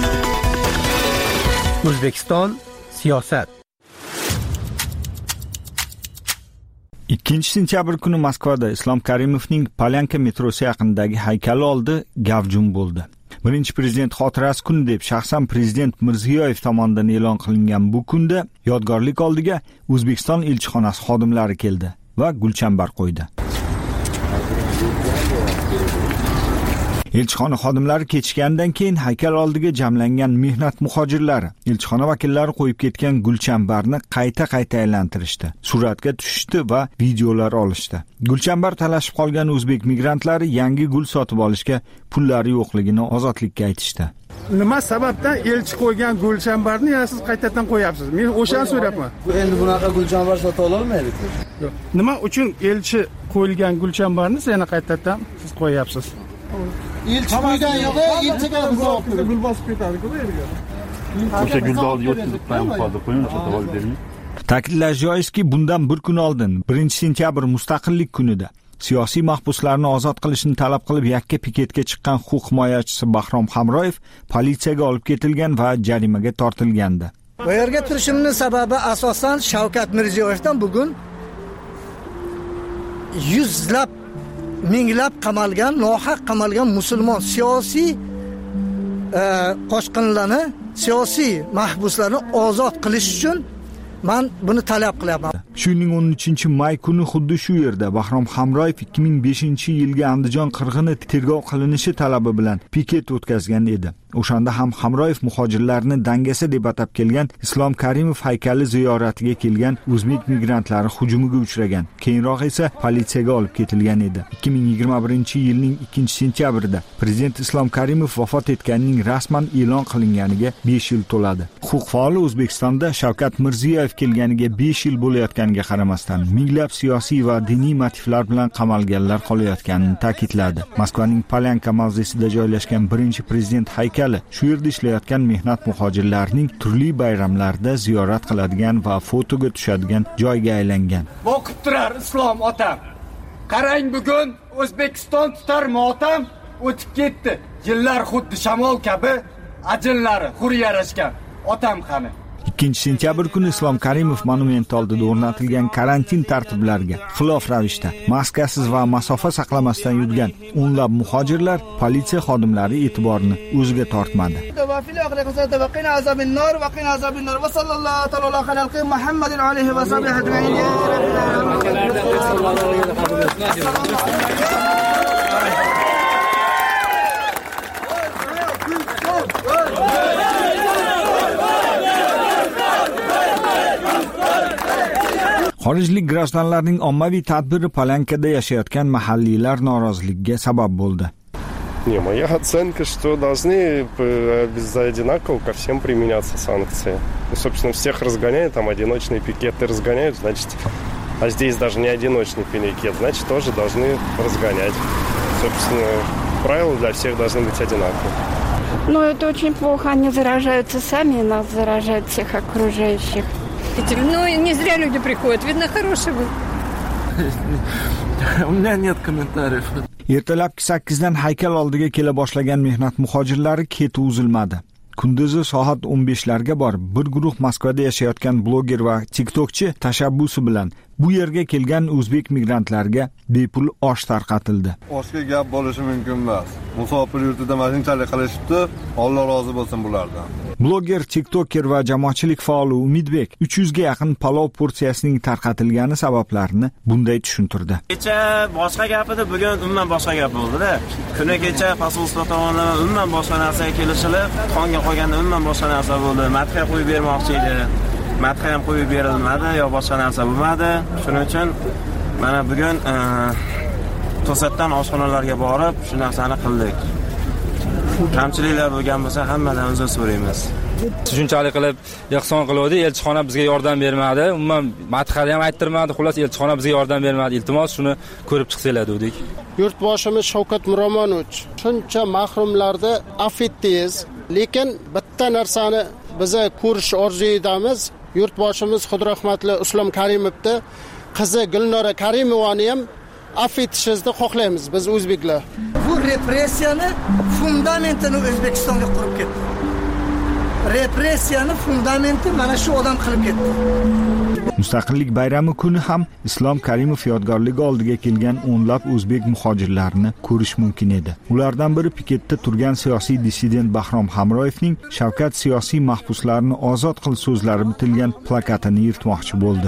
O'zbekiston siyosat. ikkinchi sentyabr kuni Moskvada Islom Karimovning Polyanka metrosi yaqinidagi haykali oldi gavjum bo'ldi. Birinchi prezident xotirasi kuni deb shaxsan prezident Mirziyoyev tomonidan e'lon qilingan bu kunda yodgorlik oldiga O'zbekiston elchixonasi xodimlari keldi va gulchambar qo'ydi. Elchixona xodimlari ketishgandan keyin haykal oldiga jamlangan mehnat muhojirlari elchixona vakillari qo'yib ketgan gulchambarni qayta-qayta aylantirishdi. Suratga tushishdi va videolar olishdi. Gulchambar talashib qolgan o'zbek migrantlari yangi gul sotib olishga pullari yo'qligini Ozodlikka aytishdi. Nima sababdan elchi qo'ygan gulchambarni yana siz qaytadan qo'yapsiz? Men o'shani so'rayapman. Endi bunaqa gulchambar sota olmaydi. Yo'q. Nima uchun elchi qo'yilgan gulchambarni yana qaytadan siz qo'yapsiz? Elchi qo'ygan yo'q, elchiga biz olib kelib gul bosib ketadi-ku bu yerga. O'sha gulni olib yo'tib qo'ying, sotib olib bermang. Ta'kidlash joizki, bundan bir kun oldin, birinchi sentyabr mustaqillik kunida Siyosiy mahbuslarni ozod qilishni talab qilib yakka piketga chiqqan huquq himoyachisi Bahrom Hamroyev politsiyaga olib ketilgan va jarimaga tortilgandi. Bu yerga turishimning sababi asosan Shavkat Mirziyoyevdan bugun yuzlab, minglab qamalgan, nohaq qamalgan musulmon siyosiy e, qochqinlarni, siyosiy mahbuslarni ozod qilish uchun men buni talab qilyapman. Shu yilning o'n uchinchi may kuni xuddi shu yerda Bahrom Hamroyev ikki ming beshinchi yilgi Andijon qirg'ini tergov qilinishi talabi bilan piket o'tkazgan edi. O'shanda ham Hamroyev muhojirlarni dangasa deb atab kelgan Islom Karimov haykali ziyoratiga kelgan o'zbek migrantlari hujumiga uchragan. Keyinroq esa politsiyaga olib ketilgan edi. ikki ming yigirma birinchi yilning ikkinchi sentyabrida Prezident Islom Karimov vafot etganining rasman e'lon qilinganiga besh yil to'ladi. Huquq faoli O'zbekistonda Shavkat Mirziyoyev kelganiga besh yil bo'layotganiga qaramasdan minglab siyosiy va diniy motivlar bilan qamalganlar qolayotganini ta'kidladi. Moskvaning Polyanka mavzesida joylashgan birinchi prezident haykali shu yerda ishlayotgan mehnat muhojirlarining turli bayramlarda ziyorat qiladigan va fotoga tushadigan joyga aylangan. Boqib turar islom otam. Qarang, bugun O'zbekiston tutar motam o'tib ketdi. Yillar xuddi shamol kabi ajinlari xur yarashgan. Otam qani? ikkinchi sentyabr kuni Islom Karimov monumenti oldida o'rnatilgan karantin tartiblariga xilof ravishda maskasiz va masofa saqlamasdan yurgan o'nlab muhojirlar politsiya xodimlari e'tiborini o'ziga tortmadi. Xorijlik grajdanlarning ommaviy tadbiri Polyankada yashayotgan mahalliylar noroziligiga sabab bo'ldi. Не, моя оценка, что должны одинаково ко всем применяться санкции. Ну, собственно, всех разгоняют, там одиночные пикеты разгоняют, значит, а здесь даже не одиночный пикет, значит, тоже должны разгонять. Собственно, правила для всех должны быть одинаковые. Ну, это очень плохо, они заражаются сами, и нас заражают всех окружающих. Ну, не зря люди приходят, видно, хороший был. У меня нет комментариев. Ertalabki sakkizdan haykal oldiga kela boshlagan mehnat muhojirlari keti uzilmadi. Kunduzi soat o'n beshlarga borib, bir guruh Moskvada yashayotgan bloger va TikTokchi tashabbusi bilan bu yerga kelgan o'zbek migrantlarga bepul osh tarqatildi. Oshga gap bo'lishi mumkin emas. Musofir yurtida mashinchalik qilishibdi. Alloh rozi bo'lsin bulardan. Bloger, TikToker va jamoatchilik faoli Umidbek uch yuzga yaqin palov porsiyasining tarqatilgani sabablarini bunday tushuntirdi. Kecha boshqa gap edi, bugun umuman boshqa gap bo'ldi-da. Kuni kecha posolstvo tomonidan umuman boshqa narsaga kelishilib, qonga qolganda umuman boshqa narsa bo'ldi. Madhiya qo'yib bermoqchi edi. Madhiya ham qo'yib berilmadi, yo boshqa narsa bo'lmadi. Shuning uchun mana bugun to'satdan oshxonalarga borib, shu narsani qildik. Kamchiliklar bo'lgan bo'lsa hammadan uzr so'raymiz. Shunchalik qilib ehson qildi, elchixona bizga yordam bermadi. Umuman madhiya ham ayttirmadi. Xullas elchixona bizga yordam bermadi. Iltimos shuni ko'rib chiqsanglar dedik. Yurtboshimiz Shavkat Miromonovich shuncha mahrumlarni afv etdingiz, lekin bitta narsani biza ko'rish orzu etamiz. Yurtboshimiz Xudrahmatli Islom Karimovni qizi Gulnora Karimovani ham afv etishingizni xohlaymiz biz o'zbeklar. Bu repressiyani fundamentini O'zbekistonga qurib ketdi. Repressiyani fundamenti mana shu odam qilib ketdi. Mustaqillik bayrami kuni ham Islom Karimov yodgorligi oldiga kelgan o'nlab o'zbek muhojirlarini ko'rish mumkin edi. Ulardan biri piketda turgan siyosiy dissident Bahrom Hamroyevning Shavkat siyosiy mahbuslarini ozod qil so'zlari bitilgan plakatini yirtmoqchi bo'ldi.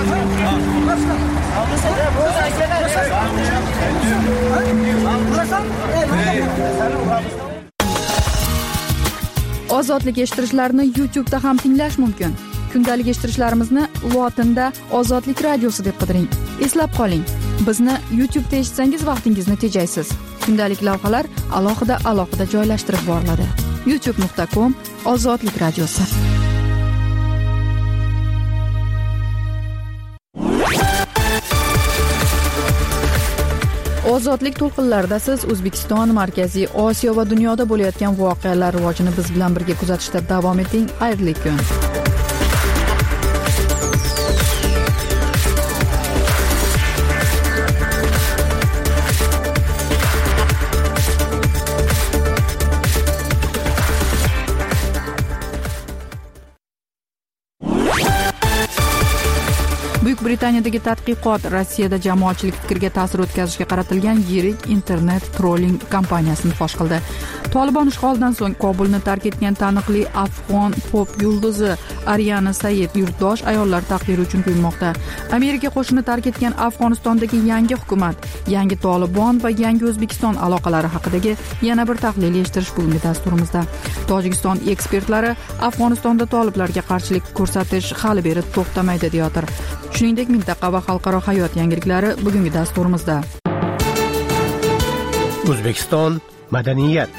Ozodlik eshittirishlarini YouTube da ham tinglash mumkin. Kundalik eshittirishlarimizni lotinda Ozodlik radiosi deb qidiring. Eslab qoling, bizni YouTube da eshitsangiz vaqtingizni tejaysiz. Kundalik lavhalar alohida alohida joylashtirib boriladi. youtube nuqta com Ozodlik radiosi. Ozodlik to'lqinlarida siz O'zbekiston, Markaziy Osiyo va dunyoda bo'layotgan voqealar rivojini biz bilan birga kuzatishda davom eting. Xayrli kun. Buyuk Britaniyadagi tadqiqot Rossiyada jamoatchilik fikriga ta'sir o'tkazishga qaratilgan yirik internet trolling kompaniyasini fosh qildi. Tolibon ishg'olidan so'ng Kobulni tark etgan taniqli afg'on pop yulduzi Aryana Sayed yurtdosh ayollar taqdiri uchun kuymoqda. Amerika qo'shinini tark etgan Afg'onistondagi yangi hukumat, yangi Tolibon va yangi O'zbekiston aloqalari haqidagi yana bir tahlil eshittirish bugungi dasturimizda. Tojikiston ekspertlari Afg'onistonda toliblarga qarshilik ko'rsatish hali beri to'xtamaydi deyotir. Shuningdek, mintaqa va xalqaro hayot yangiliklari bugungi dasturimizda. O'zbekiston madaniyat.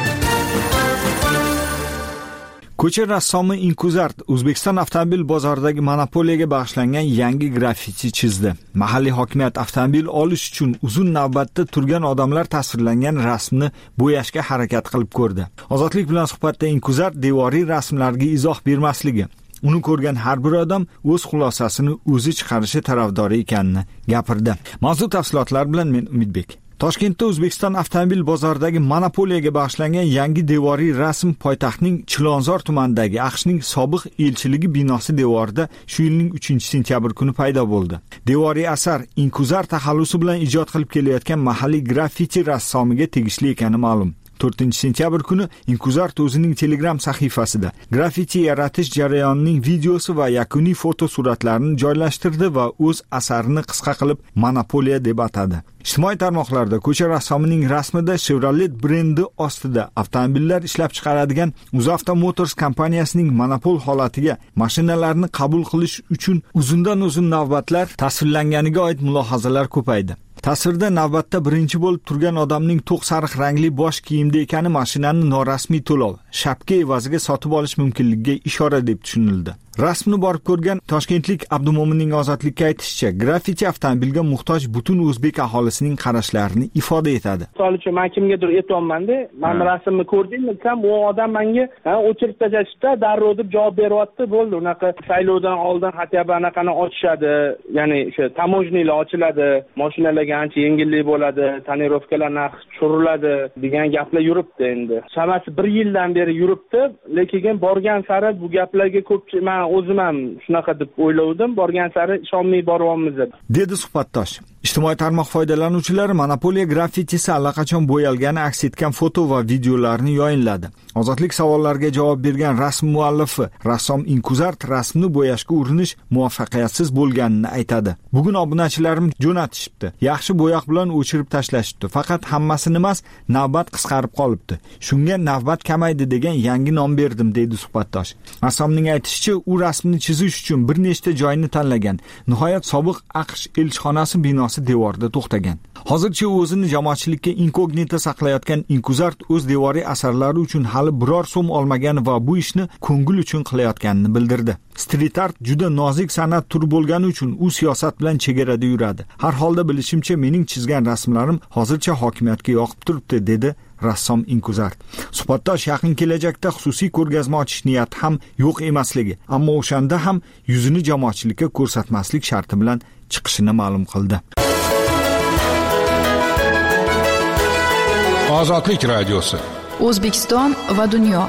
Ko'cha rassomi Inkuzart O'zbekiston avtomobil bozoridagi monopoliyaga bag'ishlangan yangi graffiti chizdi. Mahalliy hokimiyat avtomobil olish uchun uzun navbatda turgan odamlar tasvirlangan rasmni bo'yashga harakat qilib ko'rdi. Ozodlik bilan suhbatda Inkuzart devoriy rasmlarga izoh bermasligi, uni ko'rgan har bir odam o'z xulosasini o'zi chiqarishi tarafdori ekanini gapirdi. Mavzu tafsilotlar bilan men Umidbek. Toshkentda O'zbekiston avtomobil bozoridagi monopoliyaga bag'ishlangan yangi devoriy rasm poytaxtning Chilonzor tumanidagi AQShning sobiq elchiligi binosi devorida shu yilning uchinchi sentyabr kuni paydo bo'ldi. Devoriy asar Inkuzar taxallusi bilan ijod qilib kelayotgan mahalliy graffiti rassomiga tegishli ekani ma'lum. to'rtinchi sentyabr kuni Inkuzart o'zining Telegram sahifasida graffiti yaratish jarayonining videosi va yakuniy fotosuratlarini joylashtirdi va o'z asarini qisqa qilib monopoliya deb atadi. Ijtimoiy tarmoqlarda ko'cha rassomining rasmida Chevrolet brendi ostida avtomobillar ishlab chiqaradigan UzAuto Motors kompaniyasining monopol holatiga mashinalarni qabul qilish uchun uzundan uzun navbatlar tasvirlanganiga oid mulohazalar ko'paydi. Tasvirda navbatda birinchi bo'lib turgan odamning to'q sariq rangli bosh kiyimda ekani mashinani norasmiy to'lov, shapka evaziga sotib olish mumkinligiga ishora deb tushunildi. Rasmni borib ko'rgan toshkentlik Abdumo'minning Ozodlikka aytishicha, graffiti avtomobilga muhtoj butun o'zbek aholisining qarashlarini ifoda etadi. Misol uchun men kimgadir aytayapman-da, men rasmni ko'rdingmi desam, u odam menga o'chirib tashlashda darrov deb javob beryapti, bo'ldi. Unaqa saylovdan oldin hatto anaqani ochishadi, ya'ni o'sha tamojnilar ochiladi, mashinalarga ancha yengillik bo'ladi, tonirovkalar narxi tushiriladi degan gaplar yuribdi endi. Chamasi bir yildan beri yuribdi, lekin borgan sari bu gaplarga ko'pchilik o'zim ham shunaqa deb o'ylovdim, borgan sari ishonmay boryapmiz dedi suhbatdosh. Ijtimoiy tarmoq foydalanuvchilari monopoliya graffitisi allaqachon bo'yalgani aks etgan foto va videolarni yoyinladi. Ozodlik savollariga javob bergan rasm muallifi rassom Inkuzart rasmni bo'yashga urinish muvaffaqiyatsiz bo'lganini aytadi. Bugun obunachilarim jo'natishibdi. Yaxshi bo'yoq bilan o'chirib tashlashibdi. Faqat hammasini emas, navbat qisqarib qolibdi. Shunga navbat kamaydi degan yangi nom berdim deydi suhbatdosh. Rassomning aytishicha, u rasmni chizish uchun bir nechta joyni tanlagan. Nihoyat sobiq AQSh elchixonasi binosi devorida to'xtagan. Hozircha o'zini jamoatchilikka inkognito saqlayotgan Inkuzart o'z devoriy asarlari uchun hali biror so'm olmagan va bu ishni ko'ngil uchun qilayotganini bildirdi. Street art juda nozik san'at turi bo'lgani uchun u siyosat bilan chegarada yuradi. Har holda bilishimcha mening chizgan rasmlarim hozircha hokimiyatga yoqib turibdi, dedi rassom Inkuzart. Suhbatdosh yaqin kelajakda xususiy ko'rgazma ochish niyati ham yo'q emasligi, ammo o'shanda ham yuzini jamoatchilikka ko'rsatmaslik sharti bilan chiqishini ma'lum qildi. Ozodlik radiosi. O'zbekiston va dunyo.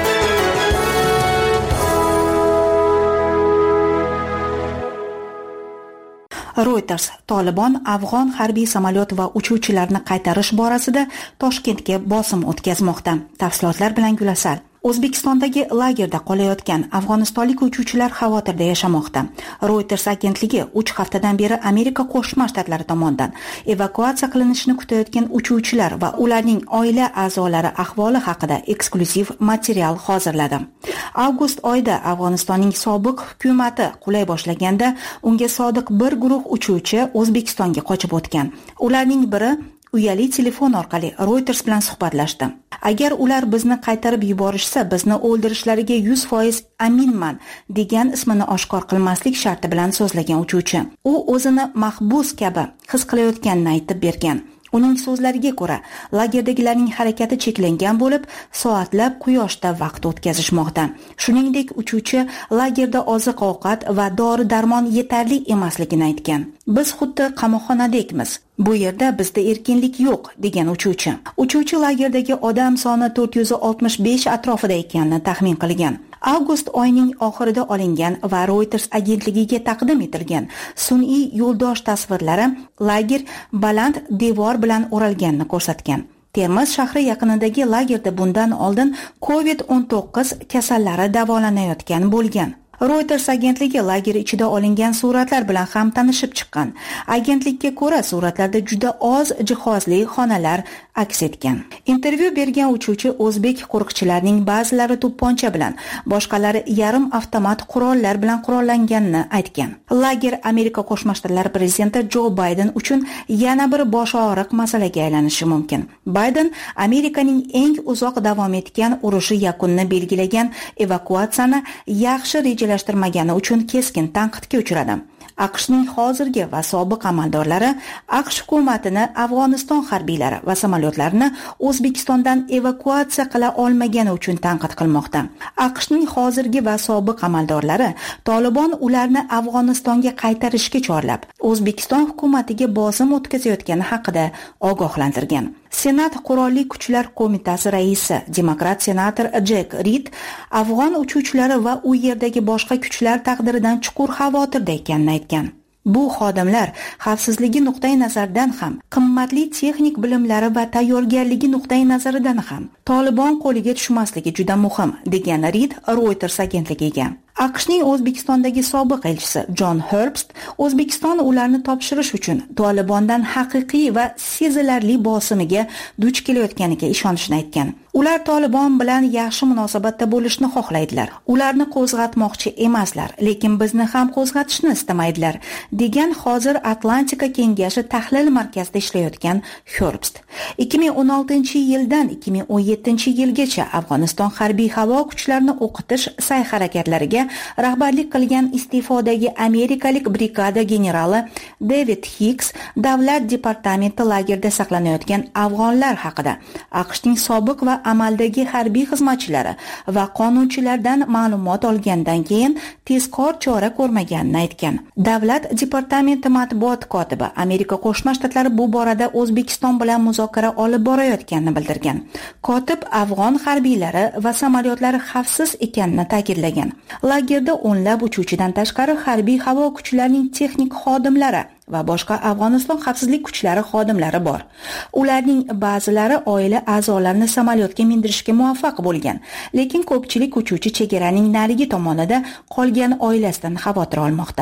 Reuters Tolibon afg'on harbiy samolyot va uchuvchilarni qaytarish borasida Toshkentga bosim o'tkazmoqda. Tafsilotlar bilan Gulasal. O'zbekistondagi lagerda qolayotgan afg'onistonlik uchuvchilar xavotirda yashamoqda. Reuters agentligi uch haftadan beri Amerika Qo'shma Shtatlari tomonidan evakuatsiya qilinishini kutayotgan uchuvchilar va ularning oila a'zolari ahvoli haqida eksklyuziv material hozirladi. Avgust oyida Afg'onistonning sobiq hukumati qulay boshlaganda unga sodiq bir guruh uchuvchi O'zbekistonga qochib o'tgan. Ularning biri uyali telefon orqali Reuters bilan suhbatlashdi. Agar ular bizni qaytarib yuborishsa, bizni o'ldirishlariga yuz foiz aminman degan ismini oshkor qilmaslik sharti bilan so'zlagan uchuvchi. U o'zini mahbus kabi his qilayotganini aytib bergan. Uning so'zlariga ko'ra, lagerdagilarning harakati cheklangan bo'lib, soatlab quyoshda vaqt o'tkazishmoqda. Shuningdek, uchuvchi lagerda oziq-ovqat va dori-darmon yetarli emasligini aytgan. Biz xuddi qamoqxonadekmiz. Bu yerda bizda erkinlik yo'q, degan uchuvchi. Uchuvchi lagerdagi odam soni to'rt yuz oltmish besh atrofida ekanini taxmin qilgan. Avgust oyining oxirida olingan va Reuters agentligiga taqdim etilgan sun'iy yo'ldosh tasvirlari lager baland devor bilan o'ralganini ko'rsatgan. Termiz shahri yaqinidagi lagerda bundan oldin kovid o'n to'qqiz kasallari davolanayotgan bo'lgan. Reuters agentligi lager ichida olingan suratlar bilan ham tanishib chiqqan. Agentlikka ko'ra, suratlarda juda oz jihozli xonalar aks etgan. Intervyu bergan uchuvchi o'zbek qo'riqchilarining ba'zilari to'pponcha bilan, boshqalari yarim avtomat qurollar bilan qurollanganini aytgan. Lager Amerika Qo'shma Shtatlari prezidenti Jo Bayden uchun yana bir bosh og'riq masalaga aylanishi mumkin. Bayden Amerikaning eng uzoq davom etgan urushi yakunini belgilagan evakuatsiyani yaxshi rejalashtirmagani uchun keskin tanqidga uchradi. AQShning hozirgi va sobiq amaldorlari AQSh hukumatini Afg'oniston harbiylari va samolyotlarini O'zbekistondan evakuatsiya qila olmagani uchun tanqid qilmoqda. AQShning hozirgi va sobiq amaldorlari Tolibon ularni Afg'onistonga qaytarishga chorlab, O'zbekiston hukumatiga bosim o'tkazayotgani haqida ogohlantirgan. Senat Qurolli Kuchlar qo'mitasi raisi, demokrat senator Jack Reed afg'on uchuvchilari va u yerdagi boshqa kuchlar taqdiridan chuqur xavotirda ekanini aytgan. Bu xodimlar xavfsizligi nuqtai nazaridan ham, qimmatli texnik bilimlari va tayyorgarligi nuqtai nazaridan ham Tolibon qo'liga tushmasligi juda muhim, degan Reed Reuters agentligiga. AQShning O'zbekistondagi sobiq elchisi John Herbst O'zbekiston ularni topshirish uchun Tolibondan haqiqiy va sezilarli bosimiga duch kelayotganiga ishonishni aytgan. Ular Tolibon bilan yaxshi munosabatda bo'lishni xohlaydilar. Ularni qo'zg'atmoqchi emaslar, lekin bizni ham qo'zg'atishni istamaydilar, degan hozir Atlantika kengashi tahlil markazida ishlayotgan Herbst. ikki ming o'n oltinchi yildan ikki ming o'n yettinchi yilgacha Afg'oniston harbiy havo kuchlarini o'qitish sa'y-harakatlariga rahbarlik qilgan iste'fodagi amerikalik brigada generali David Hicks davlat departamenti lagerda saqlanayotgan afg'onlar haqida AQShning sobiq va amaldagi harbiy xizmatchilari va qonunchilardan ma'lumot olgandan keyin tezkor chora ko'rmaganini aytgan. Davlat departamenti matbuot kotibi Amerika Qo'shma Shtatlari bu borada O'zbekiston bilan muzokara olib borayotganini bildirgan. Kotib afg'on harbiylari va samolyotlari xavfsiz ekanini ta'kidlagan. Lagerda o'nlab uchuvchidan tashqari harbiy havo kuchlarining texnik xodimlari va boshqa Afg'oniston xavfsizlik kuchlari xodimlari bor. Ularning ba'zilari oila a'zolarini samolyotga mindirishga muvaffaq bo'lgan, lekin ko'pchilik uchuvchi chegaraning narigi tomonida qolgan oilasidan xavotir olmoqda.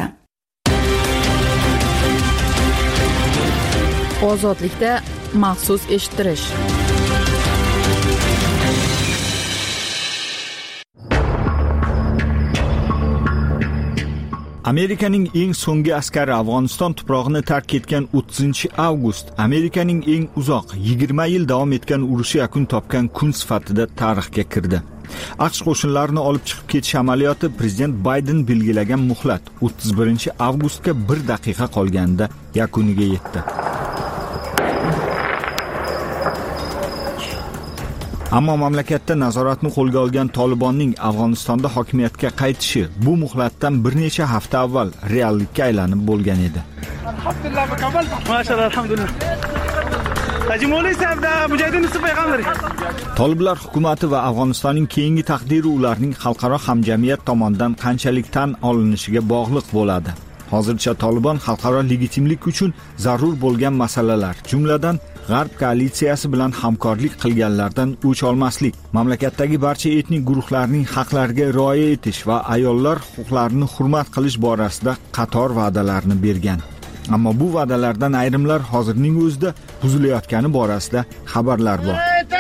Ozodlikda maxsus eshittirish. Amerikaning eng so'nggi askari Afg'oniston tuprog'ini tark etgan o'ttizinchi avgust Amerikaning eng uzoq yigirma yil davom etgan urushi yakun topgan kun sifatida tarixga kirdi. AQSh qo'shinlarini olib chiqib ketish amaliyoti prezident Bayden belgilagan muhlat o'ttiz birinchi avgustga bir daqiqa qolganda yakuniga yetdi. Ammo mamlakatda nazoratni qo'lga olgan Tolibonning Afg'onistonda hokimiyatga qaytishi bu muhlatdan bir necha hafta avval reallikka aylanib bo'lgan edi. Toliblar hukumati va Afg'onistonning keyingi taqdiri ularning xalqaro hamjamiyat tomonidan qanchalik tan olinishiga bog'liq bo'ladi. Hozircha Tolibon xalqaro legitimlik uchun zarur bo'lgan masalalar, jumladan G'arb koalitsiyasi bilan hamkorlik qilganlardan o'ch olmaslik, mamlakatdagi barcha etnik guruhlarning haqlariga rioya etish va ayollar huquqlarini hurmat qilish borasida qator va'dalarni bergan. Ammo bu va'dalardan ayrimlar hozirning o'zida buzilayotgani borasida xabarlar bor.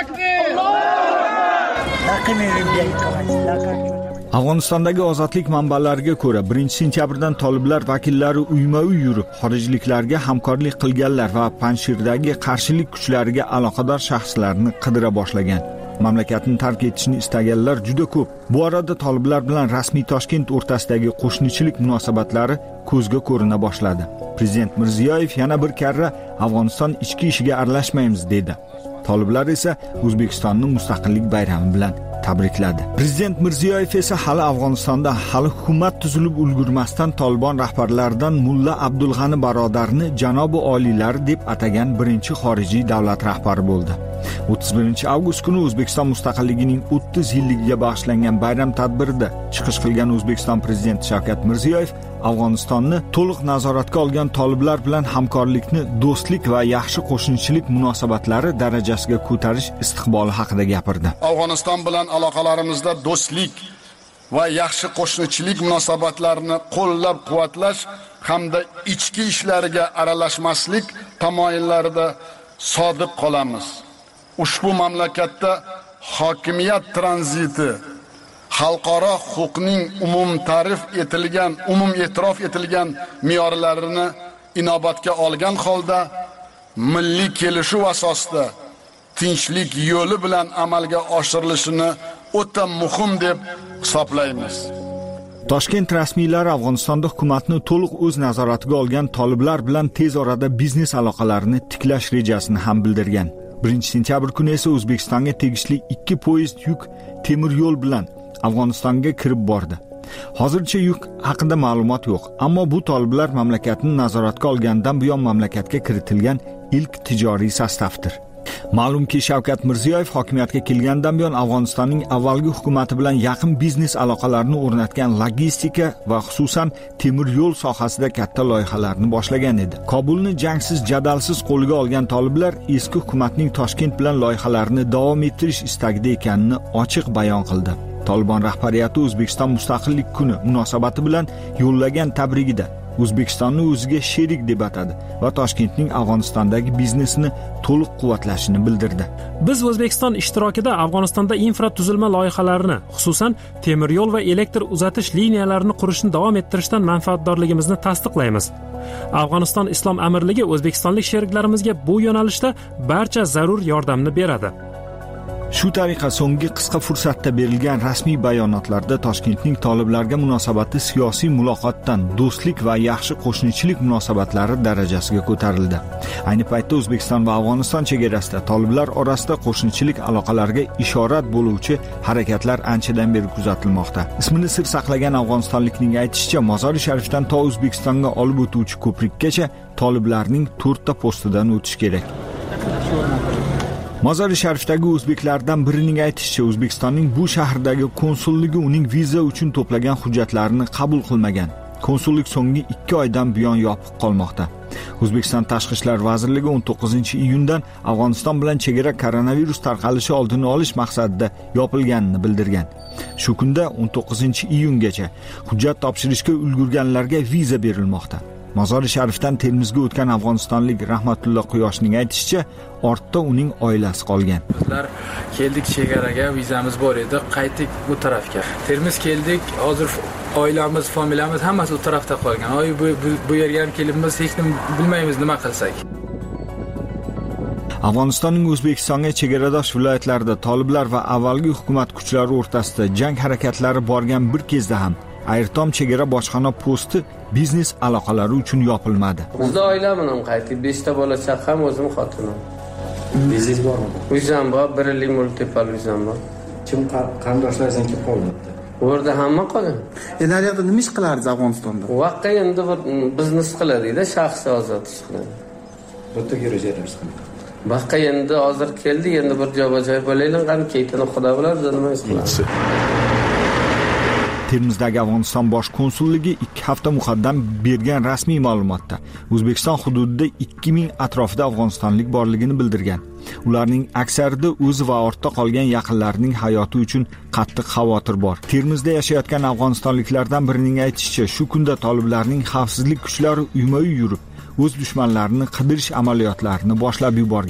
Afg'onistondagi ozodlik manbalariga ko'ra, birinchi sentyabrdan toliblar vakillari uyma-uy yurib, xorijliklarga hamkorlik qilganlar va Panshirdagi qarshilik kuchlariga aloqador shaxslarni qidira boshlagan. Mamlakatni tark etishni istaganlar juda ko'p. Bu orada toliblar bilan rasmiy Toshkent o'rtasidagi qo'shnichilik munosabatlari ko'zga ko'rina boshladi. Prezident Mirziyoyev yana bir karra Afg'oniston ichki ishiga aralashmaymiz dedi. Toliblar esa O'zbekistonning mustaqillik bayrami bilan tabrikladi. Prezident Mirziyoyev esa hali Afg'onistonda hali hukumat tuzilib ulgurmasdan Tolibon rahbarlaridan Mulla Abdulg'ani barodarni janobi oliylar deb atagan birinchi xorijiy davlat rahbari bo'ldi. o'ttiz birinchi avgust kuni O'zbekiston mustaqilligining o'ttiz yilligiga bag'ishlangan bayram tadbirida chiqish qilgan O'zbekiston prezidenti Shavkat Mirziyoyev Afg'onistonni to'liq nazoratga olgan toliblar bilan hamkorlikni do'stlik va yaxshi qo'shnichilik munosabatlari darajasiga ko'tarish istiqboli haqida gapirdi. Afg'oniston bilan aloqalarimizda do'stlik va yaxshi qo'shnichilik munosabatlarini qo'llab-quvvatlash hamda ichki ishlariga aralashmaslik tamoyillarida sodiq qolamiz. Ushbu mamlakatda hokimiyat tranziti xalqaro huquqning umum ta'rif etilgan, umum e'tirof etilgan me'yorlarini inobatga olgan holda milliy kelishuv asosida tinchlik yo'li bilan amalga oshirilishini o'ta muhim deb hisoblaymiz. Toshkent rasmiylari Afg'onistonda hukumatni to'liq o'z nazoratiga olgan toliblar bilan tez orada biznes aloqalarini tiklash rejasini ham bildirgan. birinchi sentyabr kuni esa O'zbekistonga tegishli ikki poyezd yuk temir yo'l bilan Afg'onistonga kirib bordi. Hozircha yuk haqida ma'lumot yo'q, ammo bu toliblar mamlakatni nazoratga olgandan buyon mamlakatga kiritilgan ilk tijoriy sostavdir. Ma'lumki, Shavkat Mirziyoyev hokimiyatga kelgandan buyon Afg'onistonning avvalgi hukumati bilan yaqin biznes aloqalarini o'rnatgan logistika va xususan temir yo'l sohasida katta loyihalarni boshlagan edi. Kobulni jangsiz jadalsiz qo'lga olgan toliblar eski hukumatning Toshkent bilan loyihalarini davom ettirish istagida ekanini ochiq bayon qildi. Tolibon rahbariyati O'zbekiston mustaqillik kuni munosabati bilan yo'llagan tabrigida O'zbekistonni o'ziga sherik deb atadi va Toshkentning Afg'onistondagi biznesini to'liq quvvatlashini bildirdi. Biz O'zbekiston ishtirokida Afg'onistonda infratuzilma loyihalarini, xususan temir yo'l va elektr uzatish liniyalarini qurishni davom ettirishdan manfaatdorligimizni tasdiqlaymiz. Afg'oniston Islom Amirligi o'zbekistonlik sheriklarimizga bu yo'nalishda barcha zarur yordamni beradi. Shu tariqa so'nggi qisqa fursatda berilgan rasmiy bayonotlarda Toshkentning toliblarga munosabati siyosiy muloqotdan do'stlik va yaxshi qo'shnichilik munosabatlari darajasiga ko'tarildi. Ayni paytda O'zbekiston va Afg'oniston chegarasida toliblar orasida qo'shnichilik aloqalariga ishorat bo'luvchi harakatlar anchadan beri kuzatilmoqda. Ismini sir saqlagan afg'onistonlikning aytishicha, Mozori Sharifdan to O'zbekistonga olib o'tuvchi ko'prikgacha toliblarning to'rtta postidan o'tish kerak. Mozori Sharifdagi o'zbeklardan birining aytishicha, O'zbekistonning bu shahardagi konsulligi uning viza uchun to'plagan hujjatlarini qabul qilmagan. Konsullik so'nggi ikki oydan buyon yopiq qolmoqda. O'zbekiston Tashqi ishlar vazirligi o'n to'qqizinchi iyundan Afg'oniston bilan chegara koronavirus tarqalishi oldini olish maqsadida yopilganini bildirgan. Shu kunda o'n to'qqizinchi iyungacha hujjat topshirishga ulgurganlarga viza berilmoqda. Mozori Sharifdan Termizga o'tgan afg'onistonlik Rahmatullo Quyoshning aytishicha, ortda uning oilasi qolgan. Ular keldik chegaraga, vizamiz bor edi, qaytdik bu tarafga. Termiz keldik, hozir oilamiz, familiyamiz hammasi u tarafda qolgan. Oy bu, bu, bu yerga ham kelibmiz, hech nima bilmaymiz nima qilsak. Afg'onistonning O'zbekistonga chegaradosh viloyatlarida toliblar va avvalgi hukumat kuchlari o'rtasida jang harakatlari borgan bir kezda ham Ayrton chegara bojxona posti biznes aloqalari uchun yopilmadi. Bizda oila bilan qaytib beshta bola chaqam, o'zim xotinim. Biznes bormi? Vizam bor, bir yillik multipal vizam bor. Kim qarindoshlaringizdan kim qoldi? O'rda hamma qolgan. Endi hali nima ish qilardingiz Afg'onistonda? Vaqtda endi bir biznes qiladi-da, shaxsiy ozod ish qiladi. Bitta yurishamiz. Vaqtda endi hozir keldi, endi bir joy-joy bo'laylik, qani ketini xudo bilan nima ish qilamiz. Termizdagi Afg'oniston bosh konsulligi ikki hafta muqaddam bergan rasmiy ma'lumotda O'zbekiston hududida ikki ming atrofida afg'onistonlik borligini bildirgan. Ularning aksarida o'zi va ortda qolgan yaqinlarining hayoti uchun qattiq xavotir bor. Termizda yashayotgan afg'onistonliklardan birining aytishicha, shu kunda toliblarning xavfsizlik kuchlari uyma-uy yurib, o'z dushmanlarini qidirish amaliyotlarini boshlab yuborgan.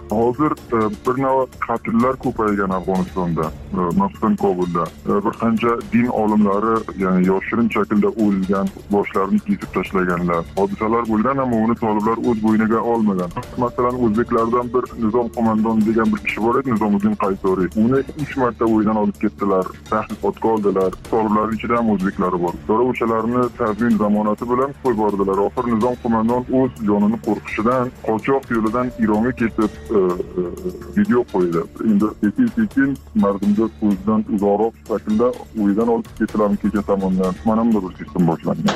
hozir bir nava qatllar ko'paygan Afg'onistonda, masalan Kobulda. Bir qancha din olimlari, ya'ni yoshirin shaklda o'lgan, boshlarini kesib tashlaganlar. Hodisalar bo'lgan, ammo uni toliblar o'z bo'yniga olmagan. Masalan, o'zbeklardan bir Nizom qo'mondon degan bir kishi bor edi, Nizomiddin Qaysoriy. Uni uch marta o'ydan olib ketdilar, tahqiqotga oldilar. Toliblarning ichida ham o'zbeklari bor. Sonra o'shalarni tazmin zamonati bilan qo'yib bordilar. Oxir Nizom qo'mondon o'z jonini qo'rqishidan qochoq yo'lidan Ironga ketib video qo'ydi. Endi sekin-sekin mardimda o'zidan uzoqroq shaklda o'ydan olib ketilgan kecha tomonidan mana bunday bir sistem boshlangan.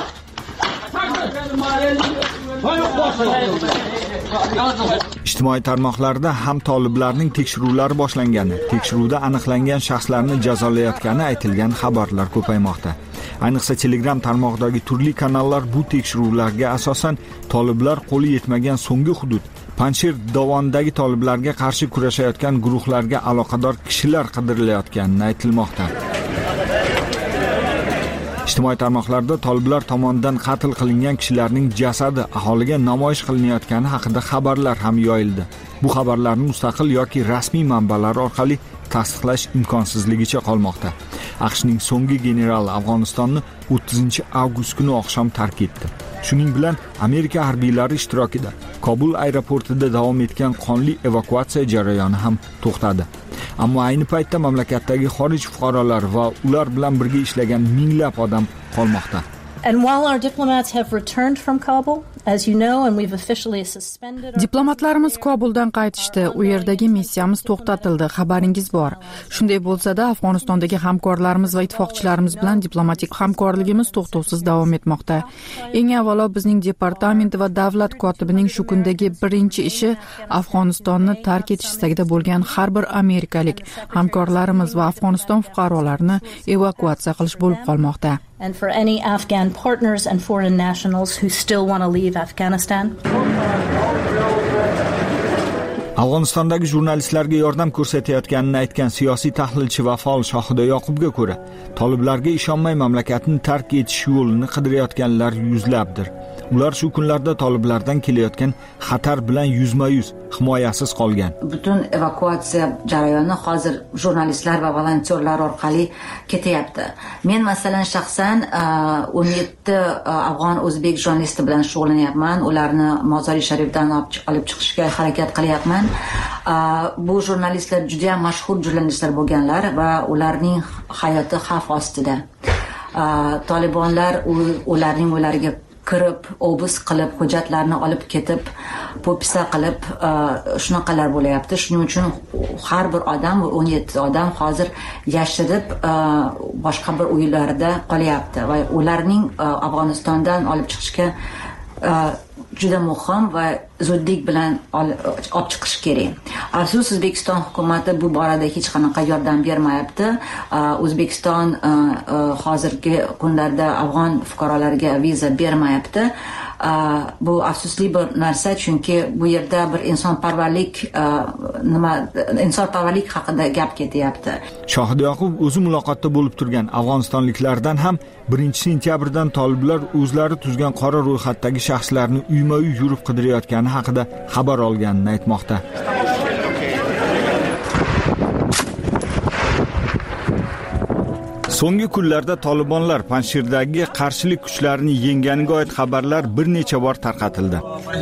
Ijtimoiy tarmoqlarda ham toliblarning tekshiruvlari boshlangani, tekshiruvda aniqlangan shaxslarni jazolayotgani aytilgan xabarlar ko'paymoqda. Ayniqsa Telegram tarmog'idagi turli kanallar bu tekshiruvlarga asosan toliblar qo'li yetmagan so'nggi hudud, Panjshir dovonidagi toliblarga qarshi kurashayotgan guruhlarga aloqador kishilar qidirilayotganini aytilmoqda. Ijtimoiy tarmoqlarda toliblar tomonidan qatl qilingan kishilarning jasadi aholiga namoyish qilinayotgani haqida xabarlar ham yoyildi. Bu xabarlarni mustaqil yoki rasmiy manbalar orqali tasdiqlash imkonsizligicha qolmoqda. AQShning so'nggi generali Afg'onistonni o'ttizinchi avgust kuni oqshom tark etdi. Shuning bilan Amerika harbiylari ishtirokida Kobul aeroportida davom etgan qonli evakuatsiya jarayoni ham to'xtadi. Ammo ayni paytda mamlakatdagi xorij fuqarolari va ular bilan birga ishlagan minglab odam qolmoqda. And while our diplomats have returned from Kabul, as you know, and we've officially suspended our... Diplomatlarimiz Kobuldan qaytishdi. U yerdagi missiyamiz to'xtatildi. Xabaringiz bor. Shunday bo'lsa-da, Afg'onistondagi hamkorlarimiz va ittifoqchilarimiz bilan diplomatik hamkorligimiz to'xtovsiz davom etmoqda. Eng avvalo bizning departamenti va davlat kotibining shu kundagi birinchi ishi Afg'onistonni tark etish istagida bo'lgan har bir amerikalik hamkorlarimiz va Afg'oniston fuqarolarini evakuatsiya qilish bo'lib qolmoqda. And for any Afghan partners and foreign nationals who still want to leave Afghanistan. Afg'onistondagi jurnalistlarga yordam ko'rsatayotganini aytgan siyosiy tahlilchi va faol Shohida Yoqubga ko'ra, toliblarga ishonmay mamlakatni tark etish yo'lini qidirayotganlar yuzlabdir. Ular shu kunlarda toliblardan kelayotgan xatar bilan yuzma-yuz himoyasiz qolgan. Butun evakuatsiya jarayoni hozir jurnalistlar va volontyorlar orqali ketyapti. Men masalan shaxsan o'n yetti afg'on o'zbek jurnalisti bilan shug'ullanyapman. Ularni Mozori Sharifdan olib chiqishga harakat qilyapman. Bu jurnalistlar juda ham mashhur jurnalistlar bo'lganlar va ularning hayoti xavf ostida. Tolibonlar ularning uylariga kirib, obus qilib, hujjatlarni olib ketib, popisa qilib, shunaqalar bo'layapti. Shuning uchun har bir odam, o'n yetti odam hozir yashirib, boshqa bir uylarda qolyapti va ularning Afg'onistondan olib chiqishga juda muhim va zudlik bilan olib chiqish kerak. Afsus, O'zbekiston hukumati bu borada hech qanaqa yordam bermayapti. O'zbekiston hozirgi kunlarda afg'on fuqarolarga viza bermayapti. Bu afsusli bir narsa, chunki bu yerda bir insonparvarlik nima insonparvarlik haqida gap ketyapti. Shohida Yoqub o'zi muloqotda bo'lib turgan afg'onistonliklardan ham birinchi sentyabrdan toliblar o'zlari tuzgan qora ro'yxatdagi shaxslarni uyma-uy yurib qidirayotgani haqida xabar olganini aytmoqda. So'nggi kunlarda Tolibonlar Panjshirdagi qarshilik kuchlarini yenganiga oid xabarlar bir necha bor tarqatildi.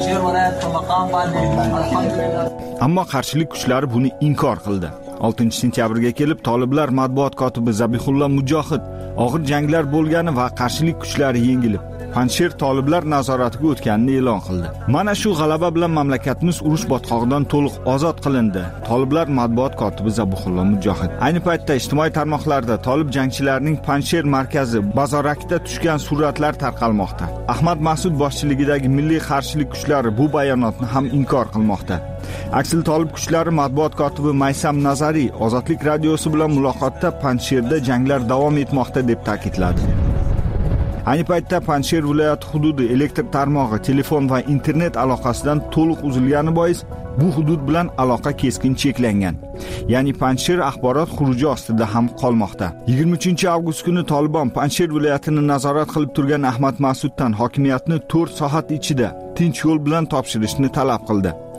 Ammo qarshilik kuchlari buni inkor qildi. oltinchi sentyabrga kelib Toliblar matbuot kotibi Zabihullo Mujohid og'ir janglar bo'lgani va qarshilik kuchlari yengilib, Panjshir toliblar nazoratiga o'tganini e'lon qildi. Mana shu g'alaba bilan mamlakatimiz urush botqog'idan to'liq ozod qilindi. Toliblar matbuot kotibi Zabihullo Mujohid. Ayni paytda ijtimoiy tarmoqlarda tolib jangchilarining Panjshir markazi Bazorakda tushgan suratlar tarqalmoqda. Ahmad Mas'ud boshchiligidagi milliy qarshilik kuchlari bu bayonotni ham inkor qilmoqda. Aksil tolib kuchlari matbuot kotibi Maysam Nazariy Ozodlik radiosi bilan muloqotda Panjshirda janglar davom etmoqda deb ta'kidladi. Ayni paytda Panjshir viloyati hududi elektr tarmog'i, telefon va internet aloqasidan to'liq uzilgani bois bu hudud bilan aloqa keskin cheklangan. Ya'ni Panjshir axborot xuruji ostida ham qolmoqda. yigirma uchinchi avgust kuni Tolibon Panjshir viloyatini nazorat qilib turgan Ahmad Mas'uddan hokimiyatni to'rt soat ichida tinch yo'l bilan topshirishni talab qildi.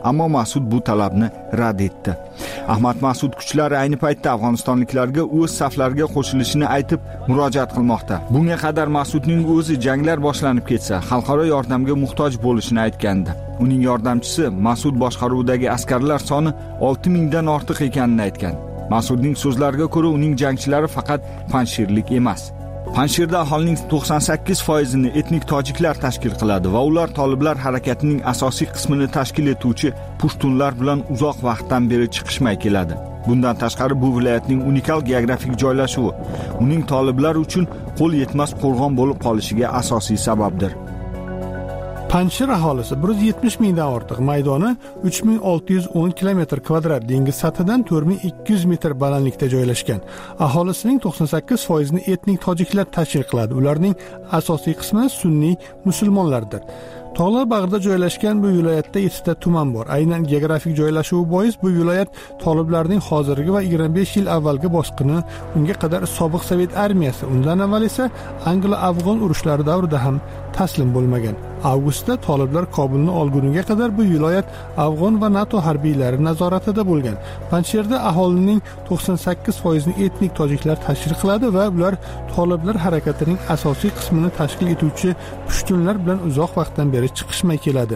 ammo Mas'ud bu talabni rad etdi. Ahmad Mas'ud kuchlari ayni paytda afg'onistonliklarga o'z saflariga qo'shilishini aytib murojaat qilmoqda. Bunga qadar Mas'udning o'zi janglar boshlanib ketsa, xalqaro yordamga muhtoj bo'lishini aytgandi. Uning yordamchisi Mas'ud boshqaruvidagi askarlar soni olti mingdan ortiq ekanini aytgan. Mas'udning so'zlariga ko'ra, uning jangchilari faqat panjshirlik emas. Panjshirda aholining to'qson sakkiz foizini etnik tojiklar tashkil qiladi va ular toliblar harakatining asosiy qismini tashkil etuvchi pushtunlar bilan uzoq vaqtdan beri chiqishmay keladi. Bundan tashqari bu viloyatning unikal geografik joylashuvi uning toliblar uchun qo'l yetmas qo'rg'on bo'lib qolishiga asosiy sababdir. Panjshir aholisi bir yuz yetmish mingdan ortiq, maydoni uch ming olti yuz o'n kilometr kvadrat, dengiz sathidan to'rt ming ikki yuz metr balandlikda joylashgan. Aholisining to'qson sakkiz foizini etnik tojiklar tashkil qiladi. Ularning asosiy qismi sunniy musulmonlardir. Tog'lar bag'rida joylashgan bu viloyatda yettita tuman bor. Aynan geografik joylashuvi bois bu viloyat toliblarning hozirgi va yigirma besh yil avvalgi bosqini, unga qadar sobiq Sovet armiyasi, undan avval esa Anglo-Afg'on urushlari davrida ham taslim bo'lmagan. Avgustda toliblar Kobulni olguniga qadar bu viloyat Afg'on va NATO harbiylari nazoratida bo'lgan. Panjshirda aholining to'qson sakkiz foizini etnik tojiklar tashkil qiladi va ular toliblar harakatining asosiy qismini tashkil etuvchi pushtunlar bilan uzoq vaqtdan beri chiqishmay keladi.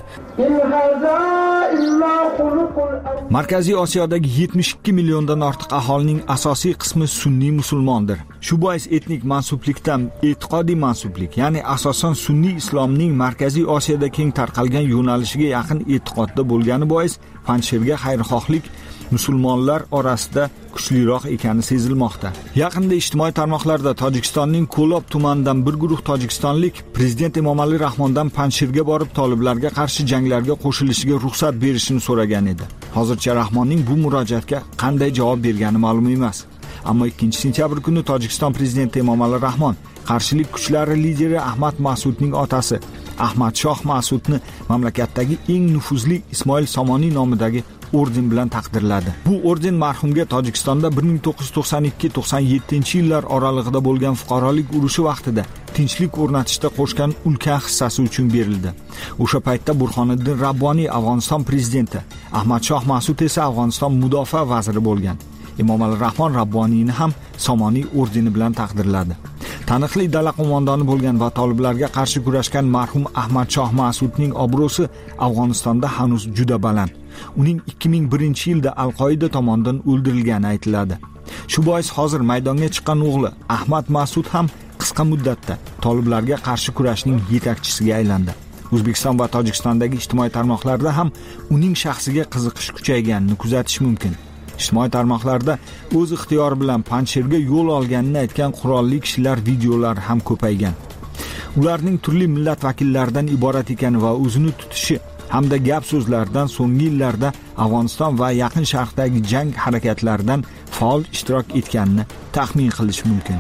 Markaziy Osiyodagi yetmish ikki milliondan ortiq aholining asosiy qismi sunniy musulmondir. Shu bois etnik mansublikdan e'tiqodiy mansublik, ya'ni asosan sunniy islomning Markaziy Osiyoda keng tarqalgan yo'nalishiga yaqin e'tiqodda bo'lgani bois Panjshirga xayrixohlik musulmonlar orasida kuchliroq ekani sezilmoqda. Yaqinda ijtimoiy tarmoqlarda Tojikistonning Ko'lob tumanidan bir guruh tojikistonlik Prezident Emomali Rahmondan Panjshirga borib toliblarga qarshi janglarga qo'shilishiga ruxsat berishini so'ragan edi. Hozircha Rahmonning bu murojaatga qanday javob bergani ma'lum emas. Ammo ikkinchi sentyabr kuni Tojikiston prezidenti Emomali Rahmon qarshilik kuchlari lideri Ahmad Mas'udning otasi Ahmad Shoh Mas'udni mamlakatdagi eng nufuzli Ismoil Somoniy nomidagi orden bilan taqdirladi. Bu orden marhumga Tojikistonda bir ming to'qqiz yuz to'qson ikki to'qson yettinchi yillar oralig'ida bo'lgan fuqarolik urushi vaqtida tinchlik o'rnatishda qo'shgan ulkan hissasi uchun berildi. O'sha paytda Burxoniddin Rabboniy Afg'oniston prezidenti, Ahmad Shoh Mas'ud esa Afg'oniston mudofaa vaziri bo'lgan. Emomali Rahmon Rabboniyni ham Somoniy ordeni bilan taqdirladi. Taniqli dala qo'mondoni bo'lgan va toliblarga qarshi kurashgan marhum Ahmad Shoh Mas'udning obro'si Afg'onistonda hanuz juda baland. Uning ikki ming birinchi yilda Al-Qoida tomonidan o'ldirilgani aytiladi. Shu bois hozir maydonga chiqqan o'g'li Ahmad Mas'ud ham qisqa muddatda toliblarga qarshi kurashning yetakchisiga aylandi. O'zbekiston va Tojikistondagi ijtimoiy tarmoqlarda ham uning shaxsiga qiziqish kuchayganini kuzatish mumkin. Ijtimoiy tarmoqlarda o'z ixtiyori bilan Panjshirga yo'l olganini aytgan qurolli kishilar videolari ham ko'paygan. Ularning turli millat vakillaridan iborat ekani va o'zini tutishi hamda gap so'zlardan so'nggi yillarda Afg'oniston va Yaqin Sharqdagi jang harakatlaridan faol ishtirok etganini taxmin qilish mumkin.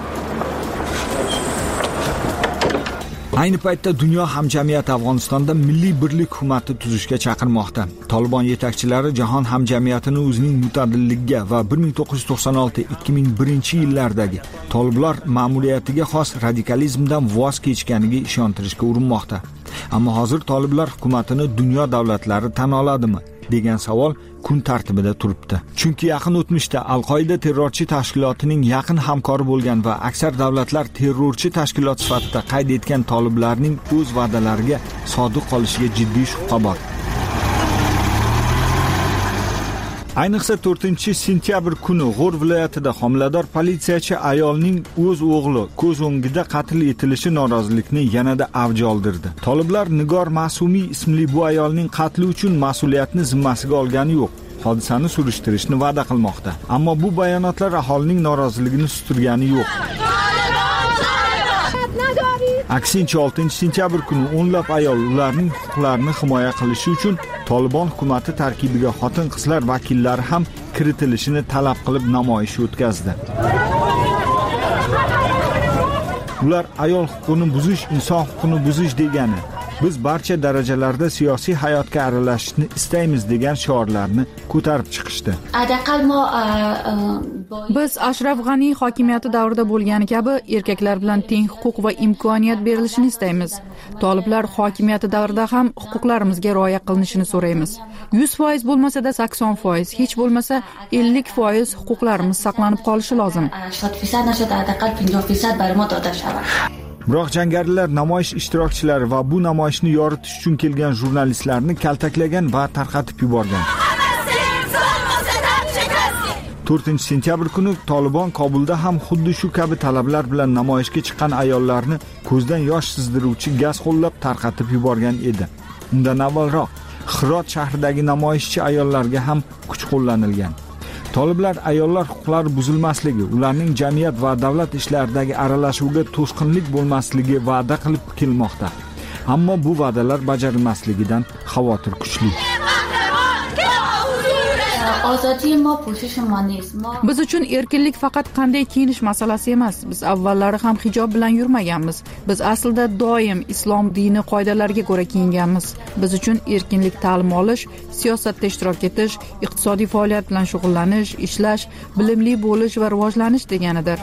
Ayni paytda dunyo hamjamiyati Afg'onistonda milliy birlik hukumati tuzishga chaqirmoqda. Tolibon yetakchilari jahon hamjamiyatini o'zining mutadilligiga va bir ming to'qqiz yuz to'qson olti ikki ming birinchi yillardagi toliblar ma'muriyatiga xos radikalizmdan voz kechganiga ishontirishga urinmoqda. Ammo hozir toliblar hukumatini dunyo davlatlari tan oladimi degan savol kun tartibida turibdi. Chunki yaqin o'tmishda Al-Qoida terrorchi tashkilotining yaqin hamkori bo'lgan va aksar davlatlar terrorchi tashkilot sifatida qayd etgan toliblarning o'z va'dalariga sodiq qolishiga jiddiy shubha bor. Ayniqsa to'rtinchi sentyabr kuni G'or viloyatida homilador politsiyachi ayolning o'z o'g'li ko'z o'ngida qatl etilishi norozilikni yanada avj oldirdi. Toliblar Nigor Ma'sumiy ismli bu ayolning qatli uchun mas'uliyatni zimmasiga olgani yo'q. Hodisani surishtirishni va'da qilmoqda. Ammo bu bayonotlar aholining noroziligini sustirgani yo'q. Aksincha oltinchi sentyabr kuni o'nlab ayol ularning huquqlarini himoya qilishi uchun Tolibon hukumati tarkibiga xotin-qizlar vakillari ham kiritilishini talab qilib namoyish o'tkazdi. Ular ayol huquqini buzish inson huquqini buzish degani biz barcha darajalarda siyosiy hayotga aralashishni istaymiz degan shiorlarni ko'tarib chiqishdi. Biz Ashraf G'aniy hokimiyati davrida bo'lgani kabi erkaklar bilan teng huquq va imkoniyat berilishini istaymiz. Toliblar hokimiyati davrida ham huquqlarimizga rioya qilinishini so'raymiz. yuz foiz bo'lmasa-da sakson foiz, hech bo'lmasa ellik foiz huquqlarimiz saqlanib qolishi lozim. Biroq jangarilar namoyish ishtirokchilari va bu namoyishni yoritish uchun kelgan jurnalistlarni kaltaklagan va tarqatib yuborgan. to'rtinchi sentyabr kuni Tolibon Kobulda ham xuddi shu kabi talablar bilan namoyishga chiqqan ayollarni ko'zdan yosh sizdiruvchi gaz qo'llab tarqatib yuborgan edi. Undan avvalroq Hirot shahridagi namoyishchi ayollarga ham kuch qo'llanilgan. Toliblar ayollar huquqlari buzilmasligi, ularning jamiyat va davlat ishlaridagi aralashuviga to'sqinlik bo'lmasligi va'da qilib kelmoqda. Ammo bu va'dalar bajarilmasligidan xavotir kuchli. Biz uchun erkinlik faqat qanday kiyinish masalasi emas. Biz avvallari ham hijob bilan yurmaganmiz. Biz aslida doim islom dini qoidalariga ko'ra kiyinganmiz. Biz uchun erkinlik ta'lim olish, siyosatda ishtirok etish, iqtisodiy faoliyat bilan shug'ullanish, ishlash, bilimli bo'lish va rivojlanish deganidir.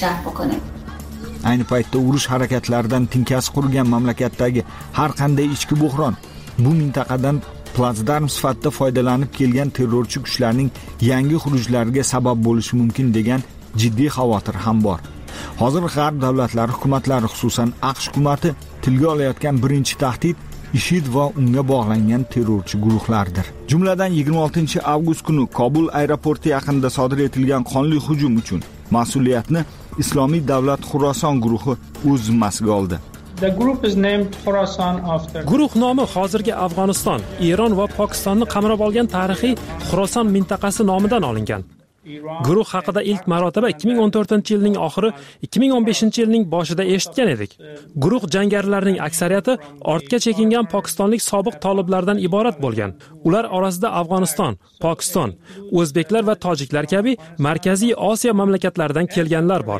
Ayni paytda urush harakatlaridan tinkasi qurgan mamlakatdagi har qanday ichki bo'hron bu mintaqadan platsdarm sifatida foydalanib kelgan terrorchi kuchlarning yangi xurujlariga sabab bo'lishi mumkin degan jiddiy xavotir ham bor. Hozir g'arb davlatlari hukumatlari, xususan AQSh hukumati tilga olayotgan birinchi tahdid IShID va unga bog'langan terrorchi guruhlardir. Jumladan yigirma oltinchi avgust kuni Kobul aeroporti yaqinida sodir etilgan qonli hujum uchun mas'uliyatni Islomiy davlat Xuroson guruhi o'z zimmasiga oldi. The group is named Khorasan after Guruh nomi hozirgi Afg'oniston, Eron va Pokistonni qamrab olgan tarixiy Xuroson mintaqasi nomidan olingan. Guruh haqida ilk marotaba ikki ming o'n to'rtinchi yilning oxiri, ikki ming o'n beshinchi yilning boshida eshitgan edik. Guruh jangarilarining aksariyati ortga chekingan pokistonlik sobiq toliblardan iborat bo'lgan. Ular orasida Afg'oniston, Pokiston, o'zbeklar va tojiklar kabi Markaziy Osiyo mamlakatlaridan kelganlar bor.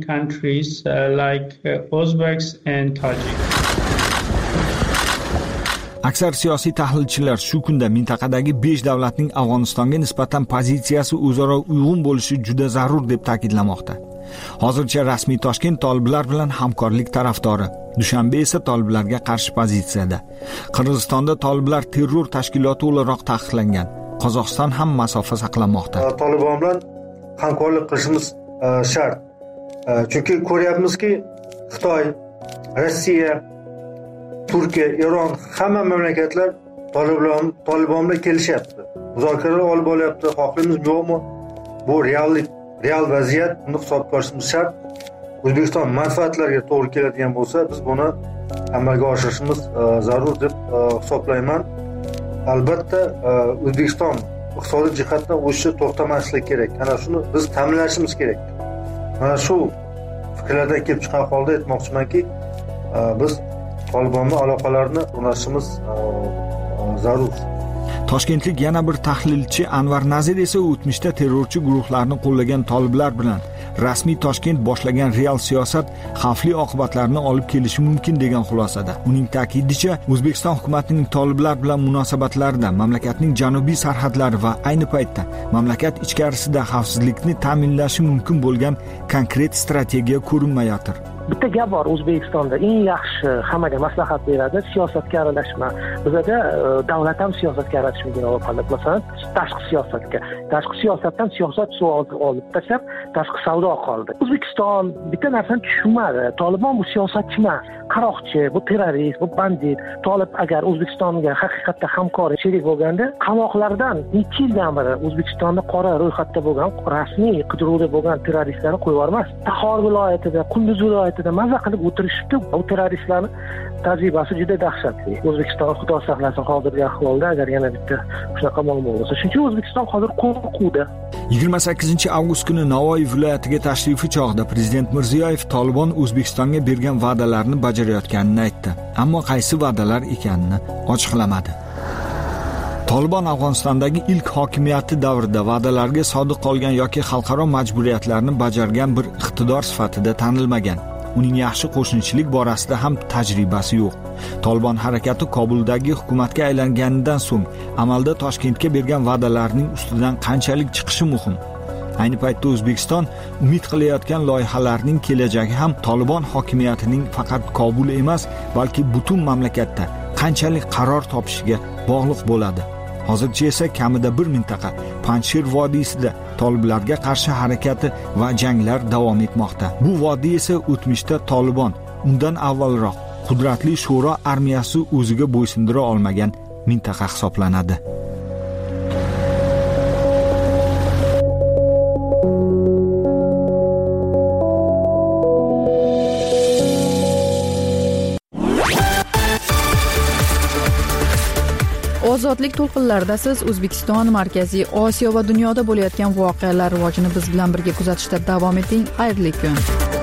Aksar siyosiy tahlilchilar shu kunda mintaqadagi besh davlatning Afg'onistonga nisbatan pozitsiyasi o'zaro uyg'un bo'lishi juda zarur deb ta'kidlamoqda. Hozircha rasmiy Toshkent toliblar bilan hamkorlik tarafdori, Dushanbe esa toliblarga qarshi pozitsiyada. Qirg'izistonda toliblar terror tashkiloti o'laroq taqiqlangan. Qozog'iston ham masofa saqlamoqda. Tolibon bilan hamkorlik qilishimiz shart. Chunki ko'ryapmizki, Xitoy, Rossiya, Turkiya, Eron hamma mamlakatlar Tolibon Tolibon bilan kelishyapti. Muzokaralar olib boryapti. Xohlaymiz yo'qmi? Bu reallik, real vaziyat. Buni hisobga olishimiz shart. O'zbekiston manfaatlariga to'g'ri keladigan bo'lsa, biz buni amalga oshirishimiz zarur deb hisoblayman. Albatta, O'zbekiston iqtisodiy jihatdan o'sishni to'xtamasligi kerak. Ana shuni biz ta'minlashimiz kerak. Mana shu fikrlardan kelib chiqqan holda aytmoqchimanki, biz Tolibon bilan aloqalarni o'rnatishimiz zarur. Toshkentlik yana bir tahlilchi Anvar Nazir esa o'tmishda terrorchi guruhlarni qo'llagan toliblar bilan rasmiy Toshkent boshlagan real siyosat xavfli oqibatlarni olib kelishi mumkin degan xulosada. Uning ta'kidicha, O'zbekiston hukumatining toliblar bilan munosabatlarida mamlakatning janubiy sarhadlari va ayni paytda mamlakat ichkarisida xavfsizlikni ta'minlashi mumkin bo'lgan konkret strategiya ko'rinmayotir. Bitta gap bor, O'zbekistonda eng yaxshi hammaga maslahat beradi, siyosatga aralashma. Bizda davlat ham siyosatga aralashmagan holat, masalan, tashqi siyosatga. Tashqi siyosatdan siyosat suv olib tashlab, tashqi savdo qoldi. O'zbekiston bitta narsani tushunmadi. Tolibon bu siyosatchi emas, qaroqchi, bu terrorist, bu bandit. Tolib agar O'zbekistonga haqiqatda hamkor sherik bo'lganda, qamoqlardan necha yildan beri O'zbekistonda qora ro'yxatda bo'lgan, rasmiy qidiruvda bo'lgan terroristlarni qo'yib yubormas. Taxor viloyatida, Qunduz viloyatida maza qilib o'tirishibdi. Bu terroristlarning tajribasi juda dahshatli. O'zbekiston xudo saqlasin hozirgi ahvolda agar yana bitta shunaqa muammo bo'lsa, chunki O'zbekiston hozir qo'rquvda. yigirma sakkizinchi avgust kuni Navoiy viloyatiga tashrifi chog'ida Prezident Mirziyoyev Tolibon O'zbekistonga bergan va'dalarni bajarayotganini aytdi. Ammo qaysi va'dalar ekanini ochiqlamadi. Tolibon Afg'onistondagi ilk hokimiyati davrida va'dalarga sodiq qolgan yoki xalqaro majburiyatlarni bajargan bir iqtidor sifatida tanilmagan. uning yaxshi qo'shnichilik borasida ham tajribasi yo'q. Tolibon harakati Kobuldagi hukumatga aylanganidan so'ng amalda Toshkentga bergan va'dalarining ustidan qanchalik chiqishi muhim. Ayni paytda O'zbekiston umid qilayotgan loyihalarning kelajagi ham Tolibon hokimiyatining faqat Kobul emas, balki butun mamlakatda qanchalik qaror topishiga bog'liq bo'ladi. Hozircha esa kamida bir mintaqa Panjshir vodiysida toliblarga qarshi harakati va janglar davom etmoqda. Bu vodiy esa o'tmishda Tolibon undan avvalroq qudratli Sho'ro armiyasi o'ziga bo'ysundira olmagan mintaqa hisoblanadi. Ozodlik to'lqinlarida siz O'zbekiston, Markaziy Osiyo va dunyoda bo'layotgan voqealar rivojini biz bilan birga kuzatishda davom eting. Xayrli kun.